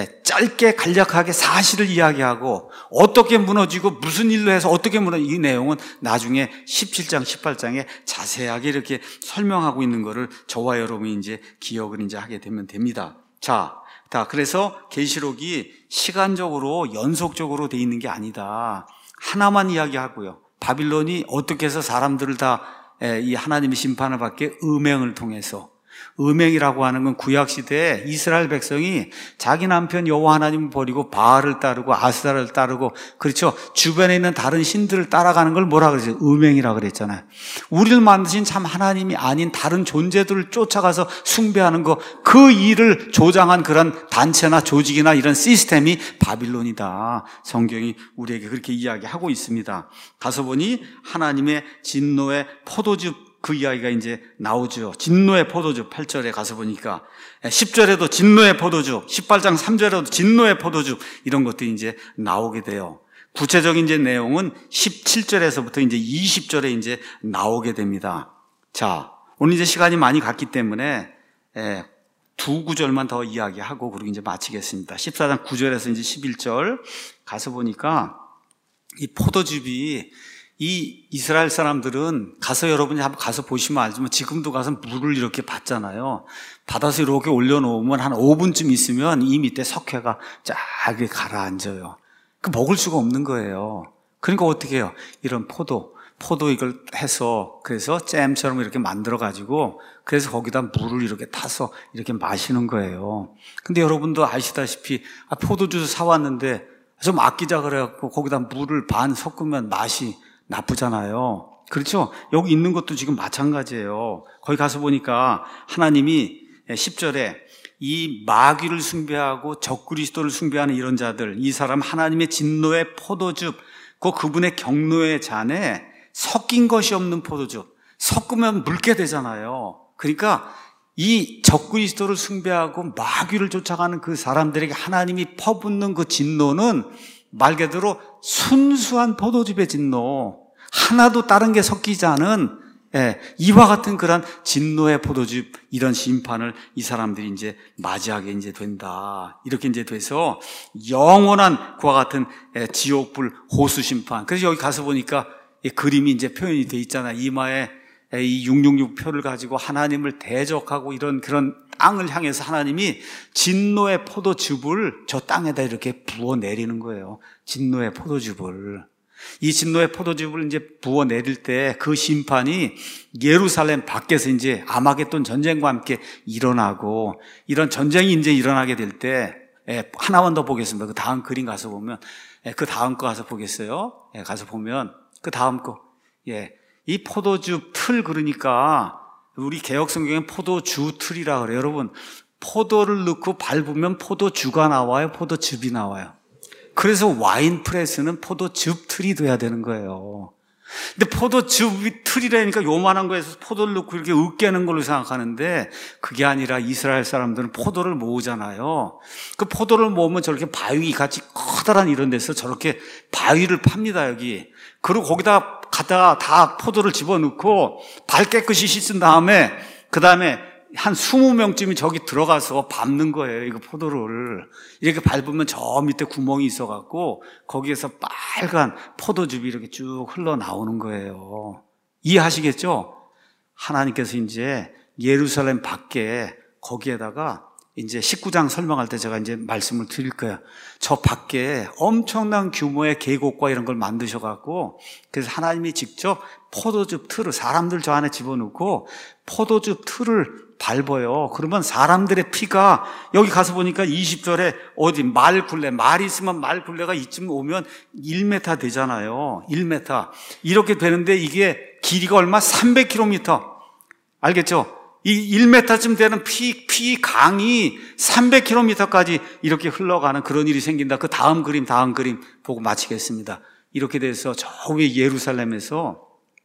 짧게 간략하게 사실을 이야기하고 어떻게 무너지고 무슨 일로 해서 어떻게 무너지, 이 내용은 나중에 십칠 장, 십팔 장에 자세하게 이렇게 설명하고 있는 거를 저와 여러분이 이제 기억을 이제 하게 되면 됩니다. 자, 자, 그래서 계시록이 시간적으로 연속적으로 돼 있는 게 아니다. 하나만 이야기하고요. 바빌론이 어떻게 해서 사람들을 다 이 하나님의 심판을 받게, 음행을 통해서. 음행이라고 하는 건 구약시대에 이스라엘 백성이 자기 남편 여호와 하나님을 버리고 바알을 따르고 아스타를 따르고, 그렇죠, 주변에 있는 다른 신들을 따라가는 걸 뭐라 그러죠? 음행이라고 그랬잖아요. 우리를 만드신 참 하나님이 아닌 다른 존재들을 쫓아가서 숭배하는 거, 그 일을 조장한 그런 단체나 조직이나 이런 시스템이 바빌론이다. 성경이 우리에게 그렇게 이야기하고 있습니다. 가서 보니 하나님의 진노의 포도즙, 그 이야기가 이제 나오죠. 진노의 포도주. 팔 절에 가서 보니까 십 절에도 진노의 포도주, 십팔 장 삼 절에도 진노의 포도주, 이런 것들이 이제 나오게 돼요. 구체적인 이제 내용은 십칠 절에서부터 이제 이십 절에 이제 나오게 됩니다. 자, 오늘 이제 시간이 많이 갔기 때문에 두 구절만 더 이야기하고 그리고 이제 마치겠습니다. 십사 장 구 절에서 이제 십일 절 가서 보니까 이 포도즙이, 이 이스라엘 사람들은 가서, 여러분이 한번 가서 보시면 알지만 지금도 가서 물을 이렇게 받잖아요. 받아서 이렇게 올려놓으면 한 오 분쯤 있으면 이 밑에 석회가 쫙 가라앉아요. 그 먹을 수가 없는 거예요. 그러니까 어떻게 해요? 이런 포도, 포도 이걸 해서, 그래서 잼처럼 이렇게 만들어가지고, 그래서 거기다 물을 이렇게 타서 이렇게 마시는 거예요. 근데 여러분도 아시다시피, 아, 포도주스 사왔는데 좀 아끼자 그래갖고 거기다 물을 반 섞으면 맛이 나쁘잖아요. 그렇죠? 여기 있는 것도 지금 마찬가지예요. 거기 가서 보니까 하나님이 십 절에 이 마귀를 숭배하고 적그리스도를 숭배하는 이런 자들, 이 사람 하나님의 진노의 포도즙, 그 그분의 경노의 잔에 섞인 것이 없는 포도즙, 섞으면 묽게 되잖아요. 그러니까 이 적그리스도를 숭배하고 마귀를 쫓아가는 그 사람들에게 하나님이 퍼붓는 그 진노는 말 그대로 순수한 포도즙의 진노, 하나도 다른 게 섞이지 않은 예, 이와 같은 그런 진노의 포도즙, 이런 심판을 이 사람들이 이제 맞이하게 이제 된다. 이렇게 이제 돼서 영원한 그와 같은 지옥불 호수 심판. 그래서 여기 가서 보니까 이 그림이 이제 표현이 돼 있잖아. 이마에 이 육육육 표를 가지고 하나님을 대적하고 이런 그런 땅을 향해서 하나님이 진노의 포도즙을 저 땅에다 이렇게 부어 내리는 거예요. 진노의 포도즙을. 이 진노의 포도즙을 이제 부어 내릴 때 그 심판이 예루살렘 밖에서 이제 아마겟돈 전쟁과 함께 일어나고, 이런 전쟁이 이제 일어나게 될 때, 예, 하나만 더 보겠습니다. 그 다음 그림 가서 보면, 예, 그 다음 거 가서 보겠어요. 예, 가서 보면 그 다음 거, 예, 이 포도즙 틀, 그러니까 우리 개역 성경엔 포도주 틀이라 그래요. 여러분, 포도를 넣고 밟으면 포도주가 나와요, 포도즙이 나와요. 그래서 와인 프레스는 포도즙 틀이 돼야 되는 거예요. 근데 포도즙 틀이라니까 요만한 거에서 포도를 넣고 이렇게 으깨는 걸로 생각하는데, 그게 아니라 이스라엘 사람들은 포도를 모으잖아요. 그 포도를 모으면 저렇게 바위 같이 커다란 이런 데서 저렇게 바위를 팝니다, 여기. 그리고 거기다 갖다가 다 포도를 집어넣고 발 깨끗이 씻은 다음에, 그 다음에 한 이십 명쯤이 저기 들어가서 밟는 거예요, 이거 포도를. 이렇게 밟으면 저 밑에 구멍이 있어갖고 거기에서 빨간 포도즙이 이렇게 쭉 흘러나오는 거예요. 이해하시겠죠? 하나님께서 이제 예루살렘 밖에, 거기에다가 이제 십구 장 설명할 때 제가 이제 말씀을 드릴 거예요. 저 밖에 엄청난 규모의 계곡과 이런 걸 만드셔갖고, 그래서 하나님이 직접 포도즙 틀을 사람들 저 안에 집어넣고 포도즙 틀을 밟아요. 그러면 사람들의 피가, 여기 가서 보니까 이십 절에 어디 말 굴레, 말 있으면 말 굴레가 이쯤 오면 일 미터 되잖아요. 일 미터. 이렇게 되는데 이게 길이가 얼마? 삼백 킬로미터. 알겠죠? 이 일 미터쯤 되는 피, 피 강이 삼백 킬로미터까지 이렇게 흘러가는 그런 일이 생긴다. 그 다음 그림, 다음 그림 보고 마치겠습니다. 이렇게 돼서 저 위에 예루살렘에서,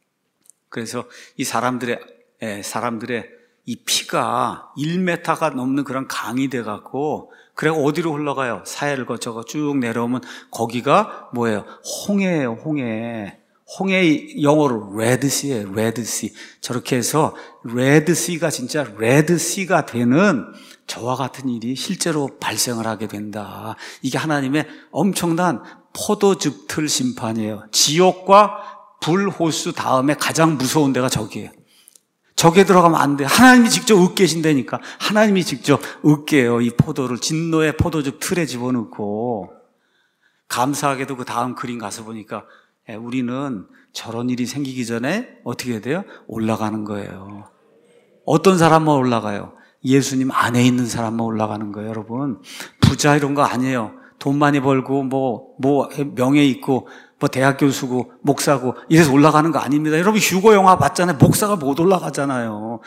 그래서 이 사람들의, 예, 사람들의 이 피가 일 미터가 넘는 그런 강이 돼갖고, 그래 어디로 흘러가요? 사해를 거쳐가 쭉 내려오면 거기가 뭐예요? 홍해예요, 홍해. 홍해 영어로 레드시예요, 레드시. 저렇게 해서 레드시가 진짜 레드시가 되는 저와 같은 일이 실제로 발생을 하게 된다. 이게 하나님의 엄청난 포도즙 틀 심판이에요. 지옥과 불호수 다음에 가장 무서운 데가 저기예요. 저기에 들어가면 안 돼요. 하나님이 직접 으깨신다니까. 하나님이 직접 으깨요, 이 포도를. 진노의 포도즙 틀에 집어넣고. 감사하게도 그 다음 그림 가서 보니까 우리는 저런 일이 생기기 전에 어떻게 해야 돼요? 올라가는 거예요. 어떤 사람만 올라가요? 예수님 안에 있는 사람만 올라가는 거예요, 여러분. 부자 이런 거 아니에요. 돈 많이 벌고 뭐, 뭐 명예 있고 뭐 대학 교수고 목사고 이래서 올라가는 거 아닙니다. 여러분 휴거 영화 봤잖아요. 목사가 못 올라가잖아요.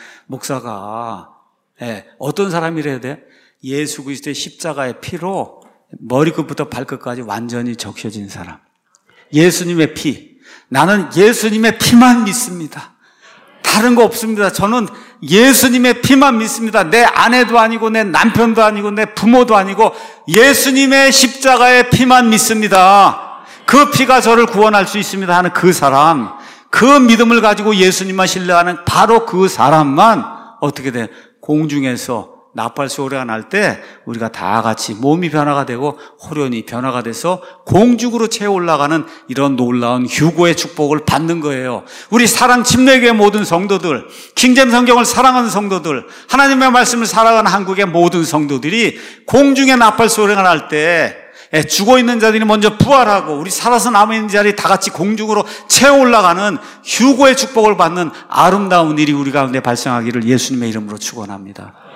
목사가. 예, 어떤 사람이래야 돼? 예수 그리스도의 십자가의 피로 머리끝부터 발끝까지 완전히 적셔진 사람. 예수님의 피. 나는 예수님의 피만 믿습니다. 다른 거 없습니다. 저는 예수님의 피만 믿습니다. 내 아내도 아니고 내 남편도 아니고 내 부모도 아니고 예수님의 십자가의 피만 믿습니다. 그 피가 저를 구원할 수 있습니다 하는 그 사람, 그 믿음을 가지고 예수님만 신뢰하는 바로 그 사람만 어떻게 돼? 공중에서 나팔 소리가 날 때 우리가 다 같이 몸이 변화가 되고 호련이 변화가 돼서 공중으로 채워 올라가는 이런 놀라운 휴고의 축복을 받는 거예요. 우리 사랑 침례교회 모든 성도들, 킹잼 성경을 사랑하는 성도들, 하나님의 말씀을 사랑하는 한국의 모든 성도들이 공중에 나팔 소리가 날 때 죽어있는 자들이 먼저 부활하고 우리 살아서 남아있는 자들이 다 같이 공중으로 채워 올라가는 휴고의 축복을 받는 아름다운 일이 우리 가운데 발생하기를 예수님의 이름으로 축원합니다.